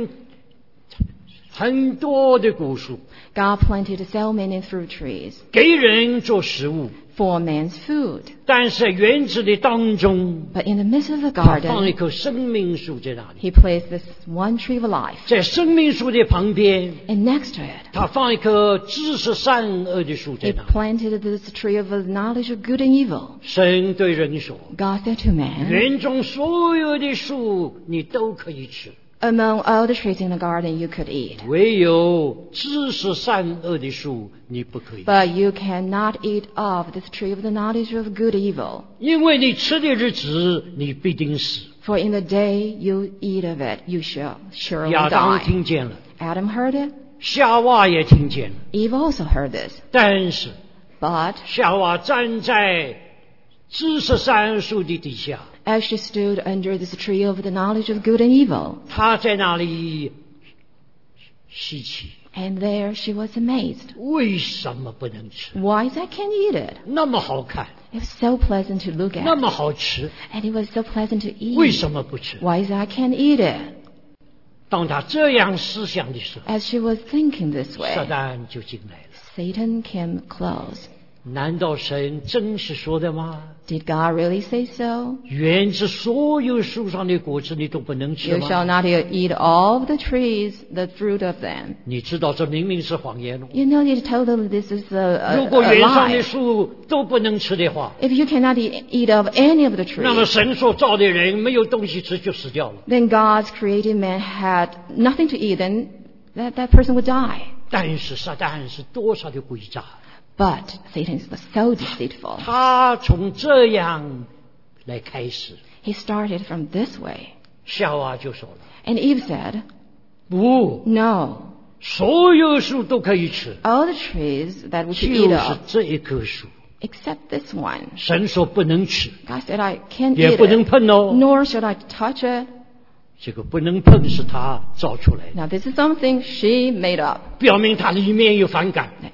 很多的果树， God planted so many fruit trees 给人做食物。 for man's food. 但是园子的当中， But in the midst of the 他放一 garden, 棵生命树在那里， he placed this one tree of life. 在生命树的旁边， And next to it, 他放一棵知识善恶的树在 he 那里。 planted this tree of the knowledge of good and evil. 神对人说 God said to：“ man, 园中所有的树你都可以吃， among all the trees in the garden you could eat, 唯有知识善恶的树你不可以， but you cannot eat of this tree of the knowledge of good and evil. 因为你吃的日子你必定死。 For in the day you eat of it, you shall surely 亚当 die. 听见了， Adam heard it. 夏娃也听见了， Eve also heard this. 但是 But 夏娃站在知识善恶树的底下， as she stood under this tree of the knowledge of good and evil, 她在那里稀奇， and there she was amazed. 为什么不能吃？ Why is I can't eat it? 那么好看， It was so pleasant to look 那 at, 么好吃， and it was so pleasant to 为 eat. 什么不吃？ Why is I can't eat it? 当她这样思想的时候， As she was thinking this 撒 way, 旦就进来了。 Satan came close. 难道神真是说的吗？ Did God really say so? 园子所有树上的果子你都不能吃 You shall 吗？ not eat all the trees, the fruit of them. 你知道这明明是谎言哦。 You know, you told them this is a 如果园上的 lie. 树都不能吃的话， If you cannot eat of any of the 那么 trees, 神所造的人没有东西吃就死掉了。 then God's created man had nothing to eat, then that person would die. 但是撒旦是多少的诡诈， But Satan was so deceitful. 他从这样来开始。 He started from this way. 夏娃就说了 And Eve said, 不， no, 所有树都可以吃， all the trees that we 就 should eat 是 of, 这一棵树。 except this one. 神说不能吃， God said, I can't 也 eat 不能 it, 碰哦。 nor should I touch it. 这个不能碰是他造出来的， Now this is something she made up. 表明他里面有反感。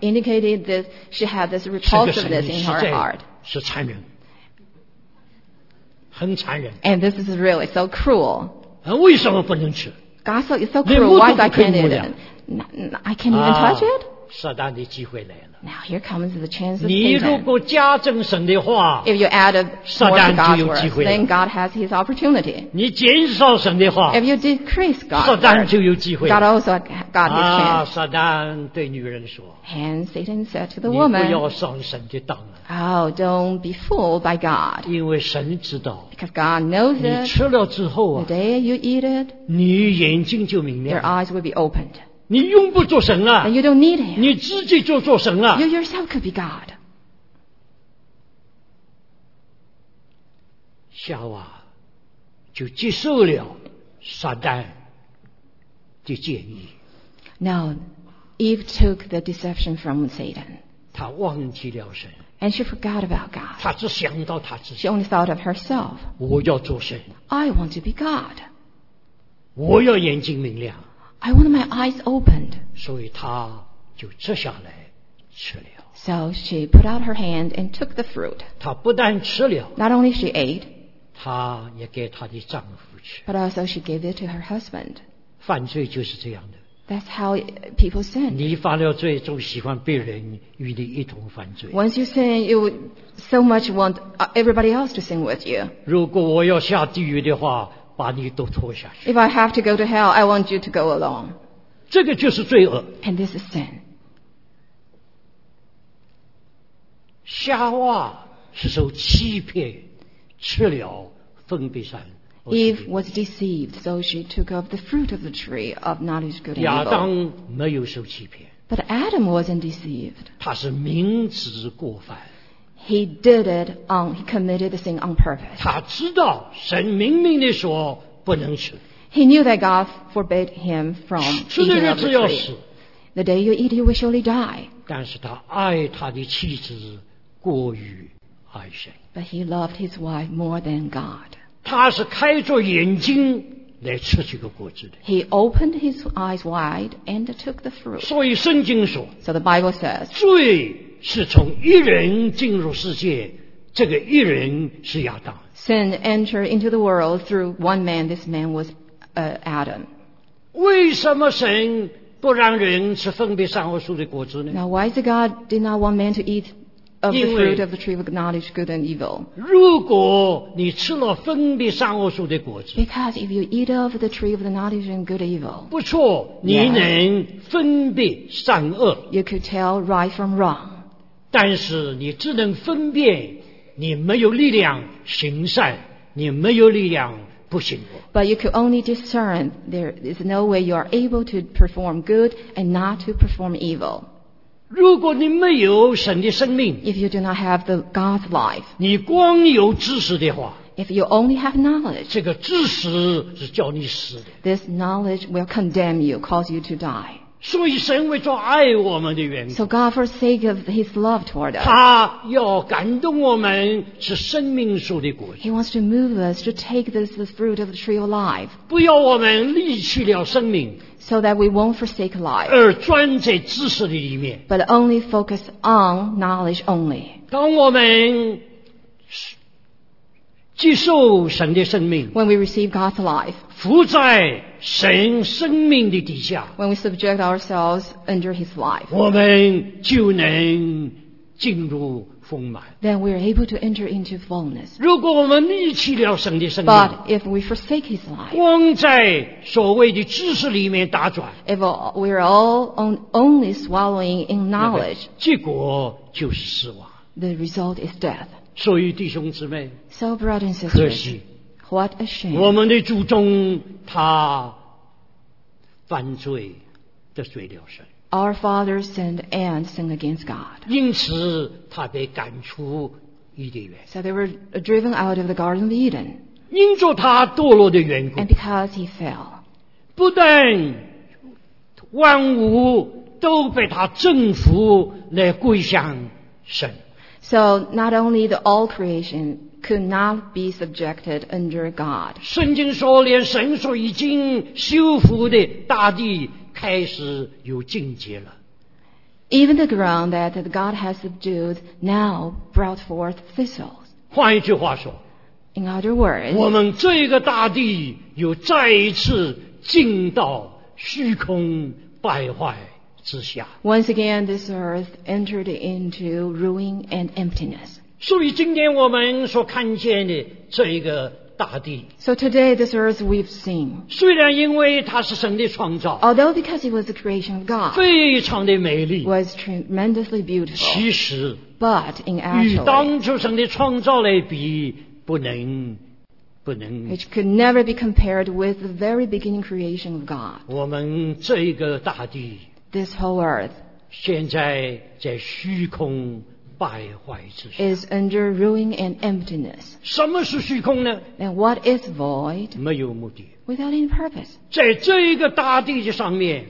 indicated that she had this 这个 repulsiveness 神 in 实 her 在 heart. 是残忍，很残忍。 And this is really so cruel. 为什么不能吃？ God is so 连 cruel. 摸 Why 都 I 不可以 can't 摸 eat 的。 it? I can't even touch it? 撒旦的机会来了。 Now here comes the chance of 你如 Satan. 果加增神的话， If you add more to 撒旦 God's 就有机 word, 会了。 then God has his opportunity. 你减少神的话， If you decrease 撒 God's 旦 word, 就有机会 God 了。 also got his 啊， chance. 撒旦对女人说 And Satan said：“ to the 你不要 woman, 上神的当啊， oh, don't be fooled by God. 因为神知道， Because God knows 你 it. 吃了之后 The 啊， day you eat it, 你眼睛就明 your 亮， eyes will be opened. 你用不着神啊 And，you don't need him. 你自己就做神啊 You。yourself could be God. 夏娃就接受了撒旦的建议， Now, Eve took the deception from Satan. 她忘记了神， And she forgot about God. 她只想到她自己， She only thought of herself. 我要做神， I want to be God. 我要眼睛明亮， I want my eyes opened. 所以她就摘下来吃了。 So she put out her hand and took the fruit. 她不但吃了， Not only she ate, 她也给她的丈夫吃。 but also she gave it to her husband. 犯罪就是这样的， That's how people sin. 你犯了罪，总喜欢别人与你一同犯罪。 Once you sin, you so much want everybody else to sin with you. 如果我要下地狱的话，把你都拖下去， If I have to go to hell, I want you to go alone. 这个就是罪恶。 And this is sin. 夏娃是受欺骗，吃了分别善恶树 Eve 的 was deceived, so she took of the fruit of the tree of knowledge good and 亚 evil. 当没有受欺骗， But Adam wasn't deceived. 他是明知过犯， He did it he committed the sin on purpose. 他知道神明明的说不能吃， He knew that God forbade him from 吃的 eating 日 of the 子要 tree. 死， The day you eat, you will surely die. 但是他爱他的妻子过于爱神， But he loved his wife more than God. 他是开着眼睛来吃这个果子的。 He opened his eyes wide and took the fruit. 所以圣经说， So the Bible says, 罪是从一人进入世界，这个一人是亚当。 sin entered into the world through one man. This man was Adam. 为什么神不让人吃分别善恶树的果子呢？ Now, why is it God did not want man to eat of the 因为- fruit of the tree of knowledge, good and evil? 如果你吃了分别善恶树的果子， Because if you eat of the tree of the knowledge and good and evil, 不错，你 Yeah. 能分别善恶， you could tell right from wrong. 但是你只能分辨，你没有力量行善，你没有力量不行恶。 But you could only discern. There is no way you are able to perform good and not to perform evil. 如果你没有神的生命， If you do not have the God's life, 你光有知识的话， if you only have knowledge, 这个知识是叫你死的。 this knowledge will condemn you, cause you to die. 所以神为着爱我们的缘故， So God, for sake of His love toward us, 他要感动我们是生命树的果子， He wants to move us to take this fruit of the tree of life, 不要我们离弃了生命， so that we won't forsake life, 而专在知识的里面。 but only focus on knowledge only. 当我们接受神的生命， When we receive God's life, 伏在神生命的底下， when we subject ourselves under His life, 我们就能进入丰满。 then we are able to enter into fullness. 如果我们离弃了神的生命， But if we forsake His life, 光在所谓的知识里面打转， if we are all only swallowing in knowledge, 结果就是死亡。 the result is death. 所以弟兄姊妹， So, brothers and 可 sisters, 惜 what a 我 shame. 们的祖宗他犯罪得罪了神， Our fathers sinned and sinned against God. 因此他被赶出伊甸园。 So they were driven out of the Garden of Eden. 因着他堕落的缘故 And，because he fell, 不但万物都被他征服来归向神， so not only the all creation could not be subjected under God. 圣经说，连神所已经修复的大地开始有境界了。 Even the ground that God has subdued now brought forth thistles. 换一句话说， In other words, 我们这个大地又再一次进到虚空败坏之下。 once again this earth entered into ruin and emptiness. 所以今天我们所看见的这一个大地， So today this earth we've seen, 虽然因为它是神的创造， although because it was the creation of God, 非常的美丽， was tremendously beautiful, 其实 but in 与 actuality, 当初神的创造来比，不能。 which could never be compared with the very beginning creation of God. 我们这一个大地 This whole earth 现在在虚空败坏之下。 is under ruin and emptiness. 什么是虚空呢？ And what is void 没有目的。 without any purpose? 在这一个大地的上面，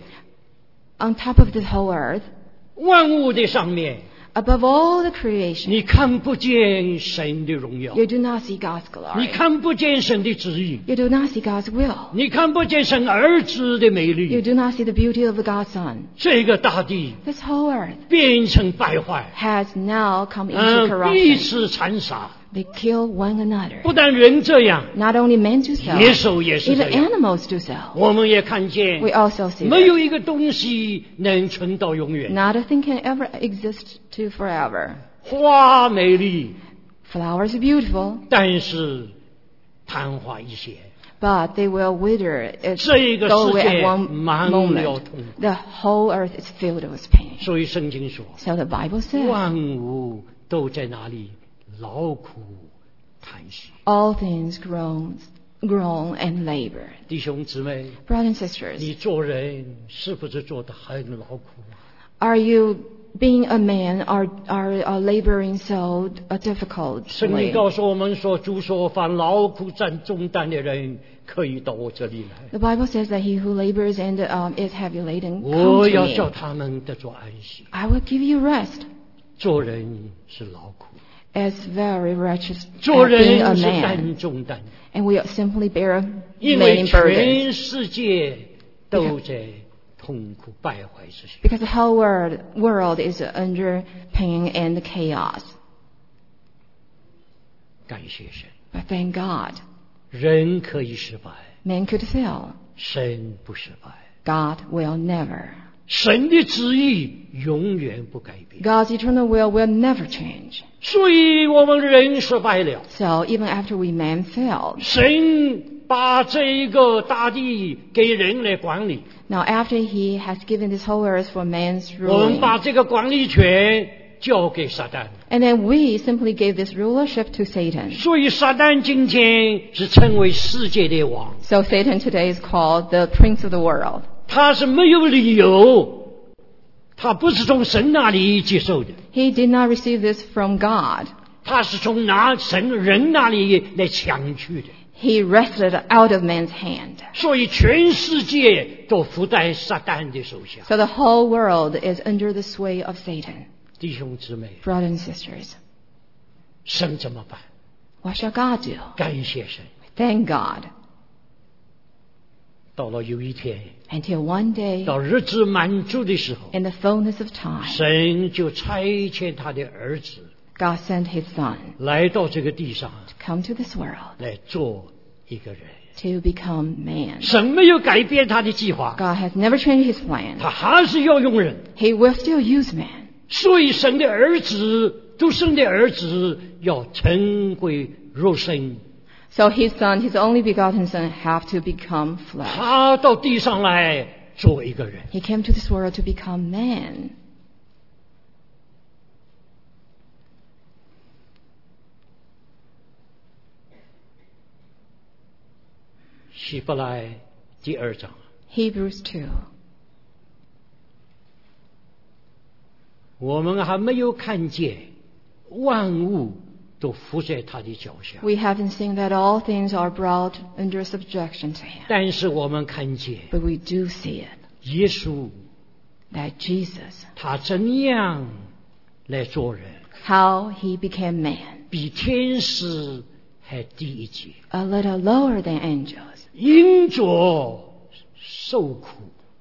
On top of this whole earth, 万物的上面， above all the creation, 你看不见神的荣耀， you do not see God's 你 glory. 看不见神的旨意， You do not see God's will. 你看不见神儿子的美 You 丽。 do not see the beauty of God's Son. 这个大地 This whole earth 变成败坏， has now come into 彼 corruption. 此残杀。 They kill one another. 不但人这样， Not only men do so, 野兽也是这 even 样。 animals do so. 我们也看见， We also see 没 this. 有一个东西能存到永远。 Nothing can ever exist to forever. 花美丽， Flowers are beautiful, 但是昙花一现。 but they will wither. It 这个 go 世 away 界 at one 满了 moment. 痛苦， The whole earth is filled with pain. 所以圣经说， So the Bible says, 万物都在那里劳苦叹息。 all things groan and labor. 弟兄姊妹， Brothers and sisters, 你做人是不是做得很劳苦啊？ are you being a man are laboring so difficult? 圣经告诉我们说，主说凡劳苦占重担的人，可以到我这里来， The Bible says that he who labors and is heavy laden, 我 come to 要叫 me. 他们得着安息。 I will give you rest. 做人是劳苦， It's very wretched 做 at being a 人是 man, 担重担， and we simply bear 因为 many burdens 全世界都在痛苦败坏之下。 because the whole world is under pain and chaos. 感谢神， But thank God, 人可以失败， man could fail. 神不失败。 God will never. 神的旨意永远不改变， God's eternal will never change. 所以我们人失败了。 So even after we man failed, 神把这一个大地给人来管理， now after he has given this whole earth for man's 我们 ruling, 把这个管理权交给撒旦。 and then we simply gave this rulership to Satan. 所以撒旦今天是称为世界的王， So Satan today is called the prince of the world. 他是没有理由，他不是从神那里接受的， He did not receive this from God. 他是从人那里来抢去的。 He wrested out of man's hand. 所以全世界都伏在撒旦的手下。 So the whole world is under the sway of Satan. 弟兄姊妹， Brothers and sisters, 神怎么办？ what shall God do? 感谢神。 Thank God. 到了有一天， Until one day, 到日子满足的时候， in the fullness of time, 神就差遣他的儿子 God sent his son 来到这个地上 to come to this world 来做一个人。 to become man. 神没有改变他的计划， God has never changed his plan. 他还是要用人。 He will still use man. 所以神的儿子，独生的儿子要成为肉身， So his son, his only begotten son, have to become flesh. 他到地上来做一个人。 He came to this world to become man. 希伯来第2章， Hebrews 2. 我们还没有看见万物都伏在他的脚下， We haven't seen that all things are brought under subjection to him. 但是我们看见 But we do see it, 耶稣 that Jesus, 他怎样来做人， how he became man, 比天使还低一级， a little lower than angels, 因着受苦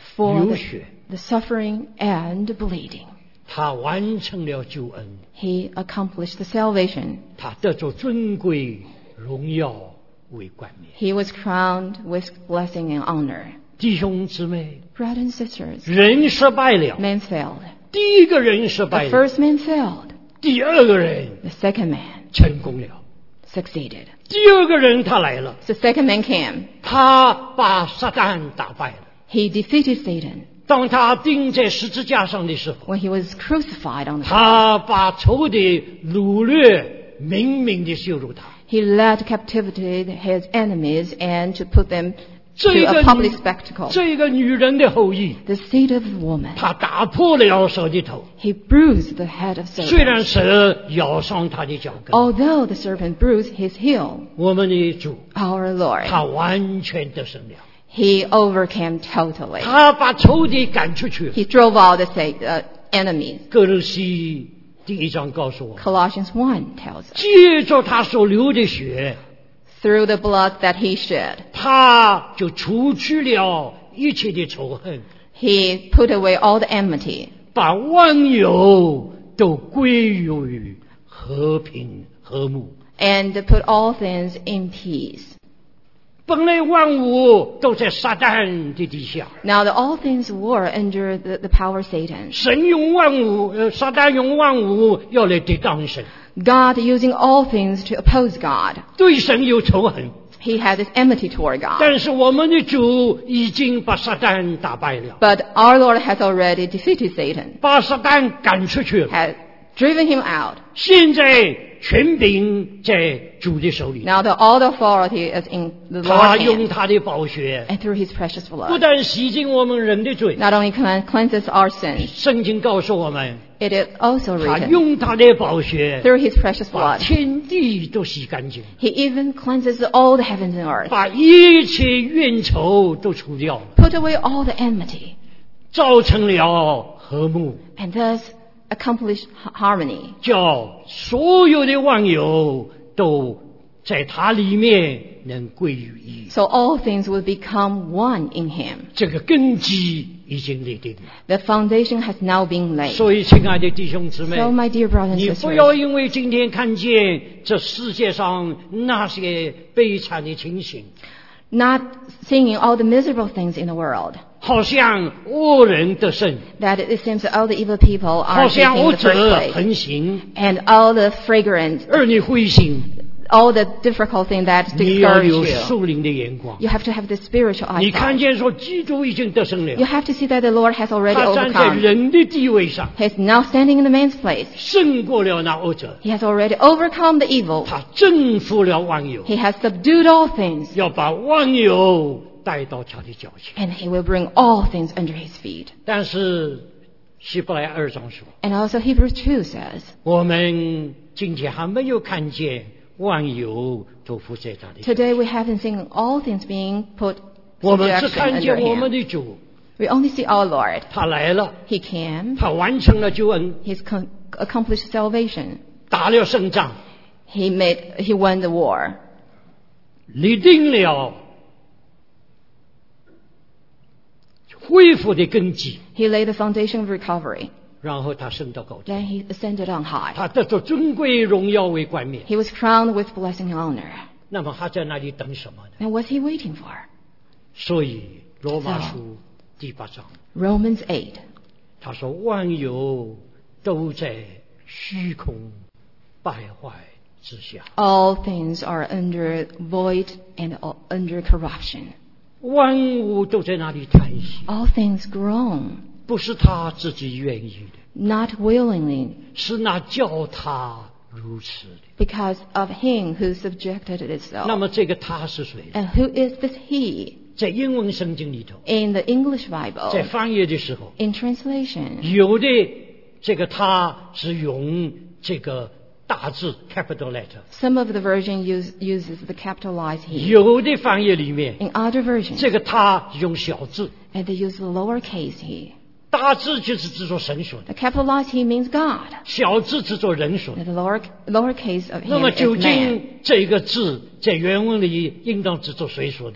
for 流血， the suffering and bleeding. 他完成了救恩， He accomplished the salvation. 他得着尊贵荣耀为冠冕。 He was crowned with blessing and honor. 弟兄姊妹， Brothers and sisters, 人失败了， man failed. 第一个人失败 The 了， first man failed. 第二个人 The second man 成功了。 succeeded. 第二个人他来了， The second man came. 他把撒旦打败了。 He defeated Satan. 当他钉在十字架上的时候， When he was crucified on the cross, 他把仇敌掳掠明明的羞辱他。 he led captivity his enemies and to put them 这 to 个 a public spectacle. 这个女人的后裔， The seed of the woman. 他打破了蛇的头， He bruised the head of 虽 serpent. 然蛇咬伤他的脚跟。 Although the serpent bruised his heel, 我们的主， our Lord, 他完全得胜了， he overcame totally. 他把仇敌赶出去。 He drove all the enemies. 哥罗西第1章告诉我们， Colossians 1 tells us, 借着他所流的血， through the blood that he shed, 他就除去了一切的仇恨， he put away all the enmity, 把万有都归于和平和睦。 and put all things in peace. 本来万物都在撒旦的底下， Now all things were under the power of Satan. 神用万物，撒旦用万物要来抵挡神， God using all things to oppose God. 对神有仇恨。 He had this enmity toward God. 但是我们的主已经把撒旦打败了， But our Lord has already defeated Satan, 把撒旦赶出去了。 has driven him out. 现在权柄在主的手里， Now all the authority is in the 他 Lord's 用 hand 他的宝血， and through his precious 不 blood. 但洗净我们人的罪， Not only cleanses our sins, 圣经告诉我们， it is also 他 written 用他的宝血 through his precious 把 blood. 天地都洗干净， He even cleanses all the heavens and earth, 把一切怨仇都除掉了， put away all the enmity, 造成了和睦， and thus accomplish harmony. 叫所有的万有都在他里面能归于一。 So all things will become one in him. 这个根基已经立定了。 The foundation has now been laid. 所以，亲爱的弟兄姊妹， So my dear brothers 你 and 不要 sisters, 因为今天看见这世界上那些悲惨的情形， not seeing all the miserable things in the world, 好像恶人得胜， that it seems that all the evil people 好 are 像 taking 恶 the first 者 place, 横行， and all the fragrant, 而你灰心， all the difficult things that 你要 discourage 有 you. 属灵的眼光。 You have to have the spiritual 你看 eyesight. 见说，基督已经得胜 You 了， have to see that the Lord has already 他站在 overcome. 人的地位上， He is now standing in the man's place. 胜过了那恶者， He has already overcome the evil. 他征服了万有， He has subdued all things, 要把万有带到他的脚前。 and he will bring all things under his feet. 但是希伯来2章说， And also Hebrews 2 says, 我们今天还没有看见万有都伏在他的脚前， today we haven't seen all things being put 我们只 subjection 看 under 见我们 him. 的主， We only see our Lord. 他来了， He came. 他完成了救恩， He's accomplished salvation. 打了胜仗， He won the war. 立定了恢复的根基， He laid the foundation of recovery. 然后他升到高天， Then he ascended on high. 他得着尊贵荣耀为冠冕。 He was crowned with blessing and honor. 那么他在那里等什么呢？ And what's he waiting for? 所以罗马书第8章， Romans 8. 他说万有都在虚空败坏之下， All things are under void and under corruption. 万物都在那里叹息， All things groan, 不是他自己愿意的， not willingly, 是那叫他如此的。 because of him who subjected 那 itself. 么这个他是谁？ And who is this he? 在英文圣经里头， In the English 在 Bible, 翻译的时候， in translation, 有的这个他是用这个大字 capital letter， some of the version uses the capitalized he. 有的翻译里面 In other versions, 这个他用小字， and they use the lowercase he. 大字就是指着神说的， The capitalized he means God. 小字指着人说的。 And the lowercase of 那 him 么 is 究 man. 竟这个字在原文里应当指着谁说的呢？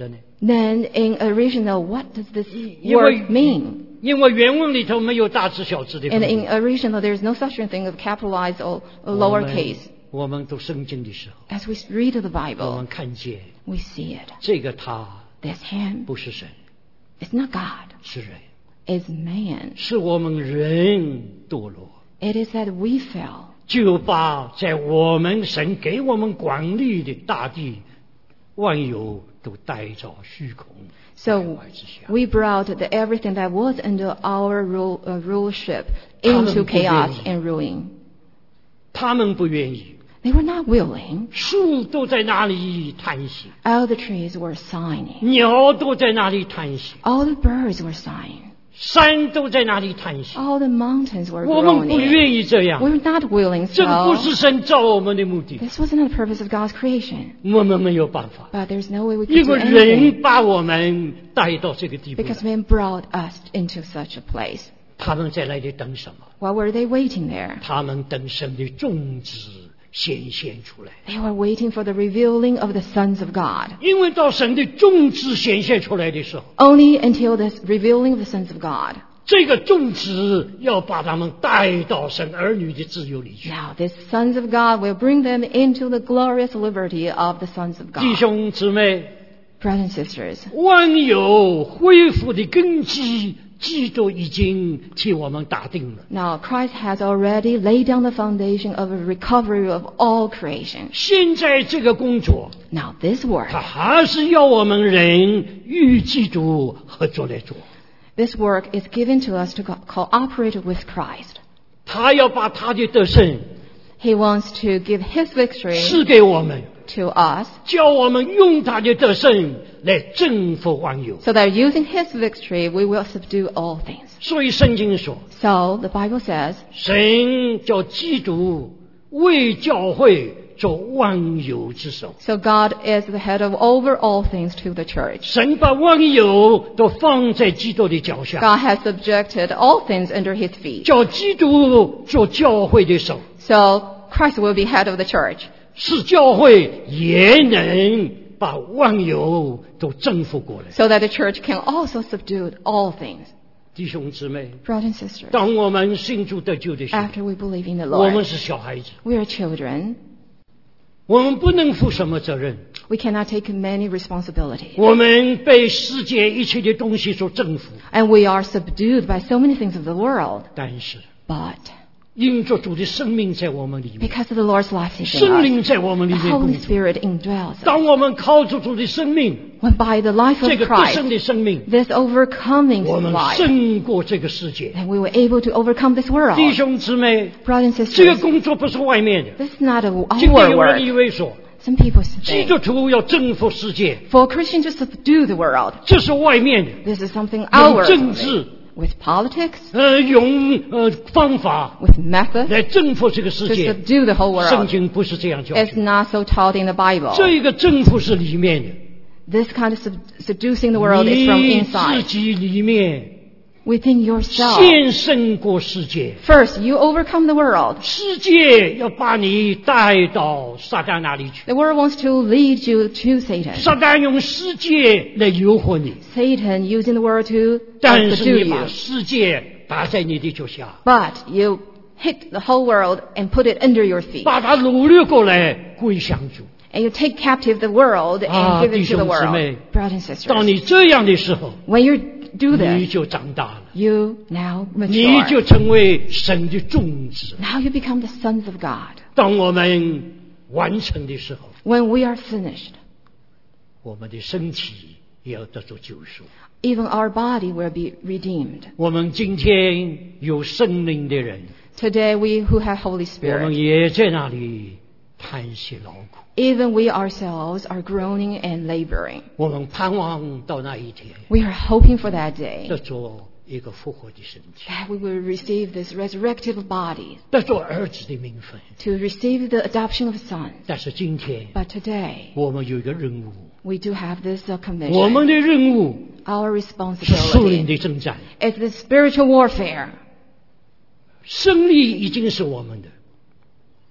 Then in original, what does this 因为 word mean? 因为原文里头没有大字小字的分 And 别。 in original, there's no such a thing of capitalized or lowercase. 我们读圣经的时候， As we read the 我们 Bible, 看见 we see it. 这个他 This him 不是神， is not God, 是人， it's man. 是我们人堕落， It is that we fell. 就把在我们神给我们管理的大地万有都带到虚空 So 败坏之下。 we brought everything that was under our rulership into chaos and ruin. 他们不愿意， They were not willing. 树都在那里叹息， All the trees were sighing. 鸟都在那里叹息， All the birds were sighing. 山都在那里叹息。 All the mountains were 我们不 groaning. 愿意这样， We were not willing 这不 so. 是神造我们的目的， This wasn't the purpose of God's creation. 我们没有办法， But there's no way we 因 could do 为 anything 人把我们带到这个地步来。 because man brought us into such a place. 他们在那里等什么？ What were they waiting there? 他们等神的种子显现出来。 They were waiting for the revealing of the sons of God. 因为到神的种子显现出来的时候， Only until this revealing of the sons of God. 这个种子要把他们带到神儿女的自由里去。 Now, these sons of God will bring them into the glorious liberty of the sons of 弟 God. 兄姊妹， Brothers and sisters, 万有恢复的根基，基督已经替我们打定了。 now Christ has already laid down the foundation of a recovery of all creation. 现在这个工作， Now, this work, 他还是要我们人与基督合作来做。 this work is given to us to cooperate with Christ. 他要把他的得胜 He wants to give His victory 赐给我们， to us 叫我们用他的得胜来征服万有。 so that using His victory, we will subdue all things. 所以圣经说， So, the Bible says, 神叫基督为教会做万有之首。 so God is the head of over all things to the church. 神把万有都放在基督的脚下， God has subjected all things under His feet. 叫基督做教会的手， So, Christ will be head of the church. 使教会也能把万有都征服过来。 So that the church can also subdue all things. 弟兄姊妹， Brothers and sisters, 当我们信主得救的时候， after we believe in the 我们 Lord, 是小孩子， we are children. 我们不能负什么责任， We cannot take many responsibilities. 我们被世界一切的东西所征服。 And we are subdued by so many things of the world. 但是 But 因着主的生命在我们里面， because of the Lord's life is in 圣 us, 灵在我们里 the 面工 Holy 作。 Spirit indwells us. 当我们靠着主的生命， When by the life 这 of 个得胜 Christ, 的生命， this overcoming 我们 life, 胜过这个世界。 then we were able to overcome this world. 弟兄姊妹， Brothers and 这个 sisters, 工作不是外面的。 this is not 今天 our 有人 work. 以为说， Some people 基 say, 督徒要征服世界， for a Christian to subdue the world, 这是外面的， this is something 用 outward. 政治， With politics, 用方法 with method, 来征服这个世 to 界。 subdue the whole 圣 world. 经不是这样教 It's 训， not so taught in the Bible. 这个征服是里面的， This kind of seducing the world is from 你自 inside, 己里面 within yourself. 先胜过世界。 First, you overcome the world. 世界要把你带到撒旦那里去， The world wants to lead you to Satan. 撒旦用世界来诱惑你， Satan using the world to 但是 subdue 你把 you. 世界打在你的脚下， But you hit the whole world and put it under your feet. 把它掳掠过来归向主。 And you take captive the world and give it to the 弟兄姊妹， world. Brothers and 当 sisters, 你这样的时候， when you do 你 this, 就长大了， you now 你 mature. 就成为神的种子。 Now you become the sons of God. 当我们完成的时候， When we are finished, 我们的身体也要得到救赎。 even our body will be redeemed. 我们今天有圣灵的人， Today, we who have Holy 我们 Spirit, 也在那里叹息劳苦。 even we ourselves are groaning and laboring. 我们盼望到那一天， We are hoping for that day 得着一个复活的身体， that we will receive this resurrected body, 得着儿子的名分。 to receive the adoption of sons. 但是今天 But today, 我们有一个任务， we do have this 我 commission. 们的任务 Our 是属灵 responsibility 的征战， is the spiritual warfare. 胜利已经是我们的。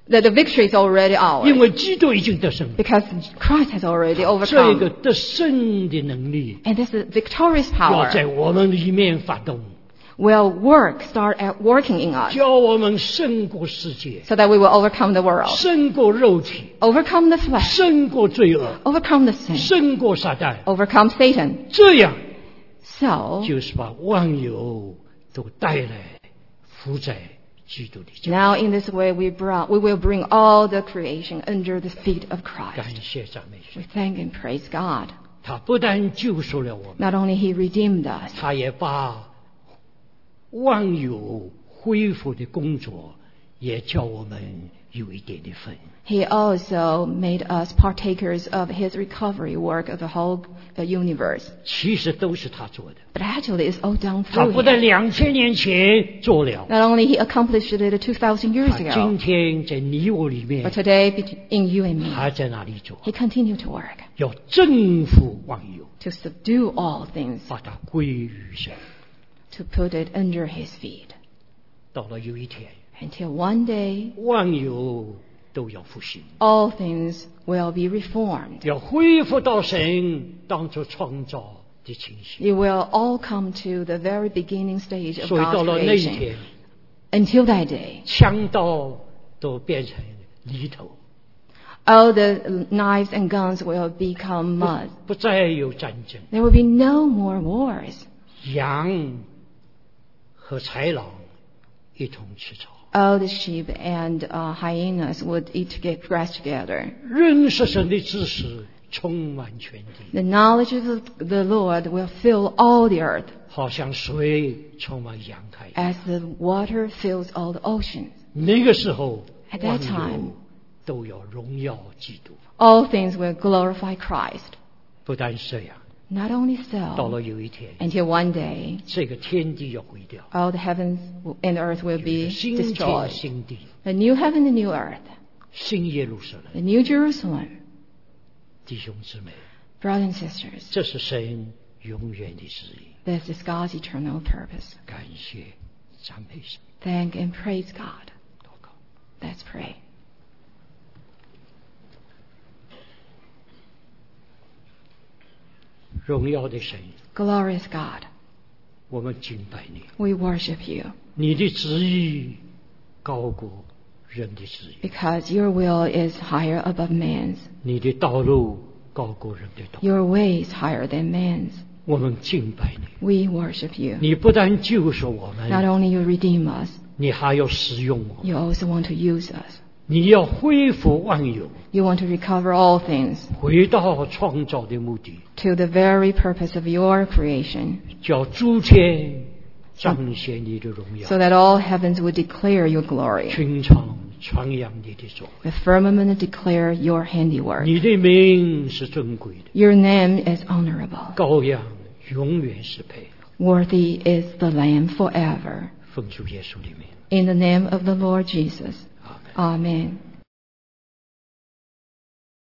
The victory is already 因 ours 为基督已经得胜了。 because Christ has already 这 overcome. 个得胜的能力 And this victorious 要在 power 我们里面发动， will start working in us 叫我们胜过世界， so that we will overcome the world, 胜过肉体， overcome the flesh, 胜过罪恶， overcome the sin, 胜过撒旦。 overcome Satan. 这样 So 就是把万有都带来伏在基督的脚下。 now in this way we will bring all the creation under the feet of 感 Christ. 谢赞美神， We thank and praise God. 他不但救赎了我们， Not only He redeemed us, 他也把万有恢复的工作也叫我们有一点的份。 He also made us partakers of His recovery work of the whole universe. 其实都是他做的， But actually it's all done 他 through 不但 Him. 2000年前做了， Not only He accomplished it 2,000 years 他 ago, 今天在你我里 but 面 today in you and me, 还在那里做， He continued to work 要征服万有， to subdue all things, 把它归于神。 to put it under His feet. 到了有一天， Until one day, 万有都要复兴， all things will be reformed. 要恢复到神当初创造的情形。 You will all come to the very beginning stage of 所以到 God's 了那一 creation. 天， Until that day, 枪刀都变成泥头， all the knives and guns will become mud. 不再有战争， There will be no more wars. 羊和豺狼一同吃草。 All the sheep and hyenas would eat grass together. 认识神的知识充满全地， The knowledge of the Lord will fill all the earth 好像水充满洋海。 as the water fills all the oceans. 那个时候， At that 万 time 有都要荣耀基督。 All things will glorify Christ. 不但是这样， Not only 到 so, 了有一天， until one day 这个天地要毁掉， all the heavens and the earth will 有 be 一个新造 destroyed. 新地， A new heaven and new earth. 新耶路撒冷。 The new Jerusalem. 弟兄姊妹， Brothers and sisters, 这是神永远的旨意。 this is God's eternal purpose. 感谢赞美神， Thank and praise God. 祷告。 Let's pray. 荣耀的神， Glorious God, 我们敬拜你， we worship you 你的旨意高过人的旨意， because your will is higher above man's. 你的道路高过人的道路。 Your way is higher than man's. 我们敬拜你， We worship you. 你不但救赎我 Not 们， only you redeem us, 你还要使用我们， you also want to use us. 你要恢复万有， You want to recover all things 回到创造的目的， to the very purpose of your creation, 叫诸天彰显你的荣耀 so，that all heavens would declare your glory. 群场传扬你的作为。 The firmament declare your handiwork. 你的名是尊贵的， Your name is honorable. 羔羊永远是配。 Worthy is the Lamb forever. 奉主耶稣的名， In the name of the Lord Jesus. 阿门。 Amen.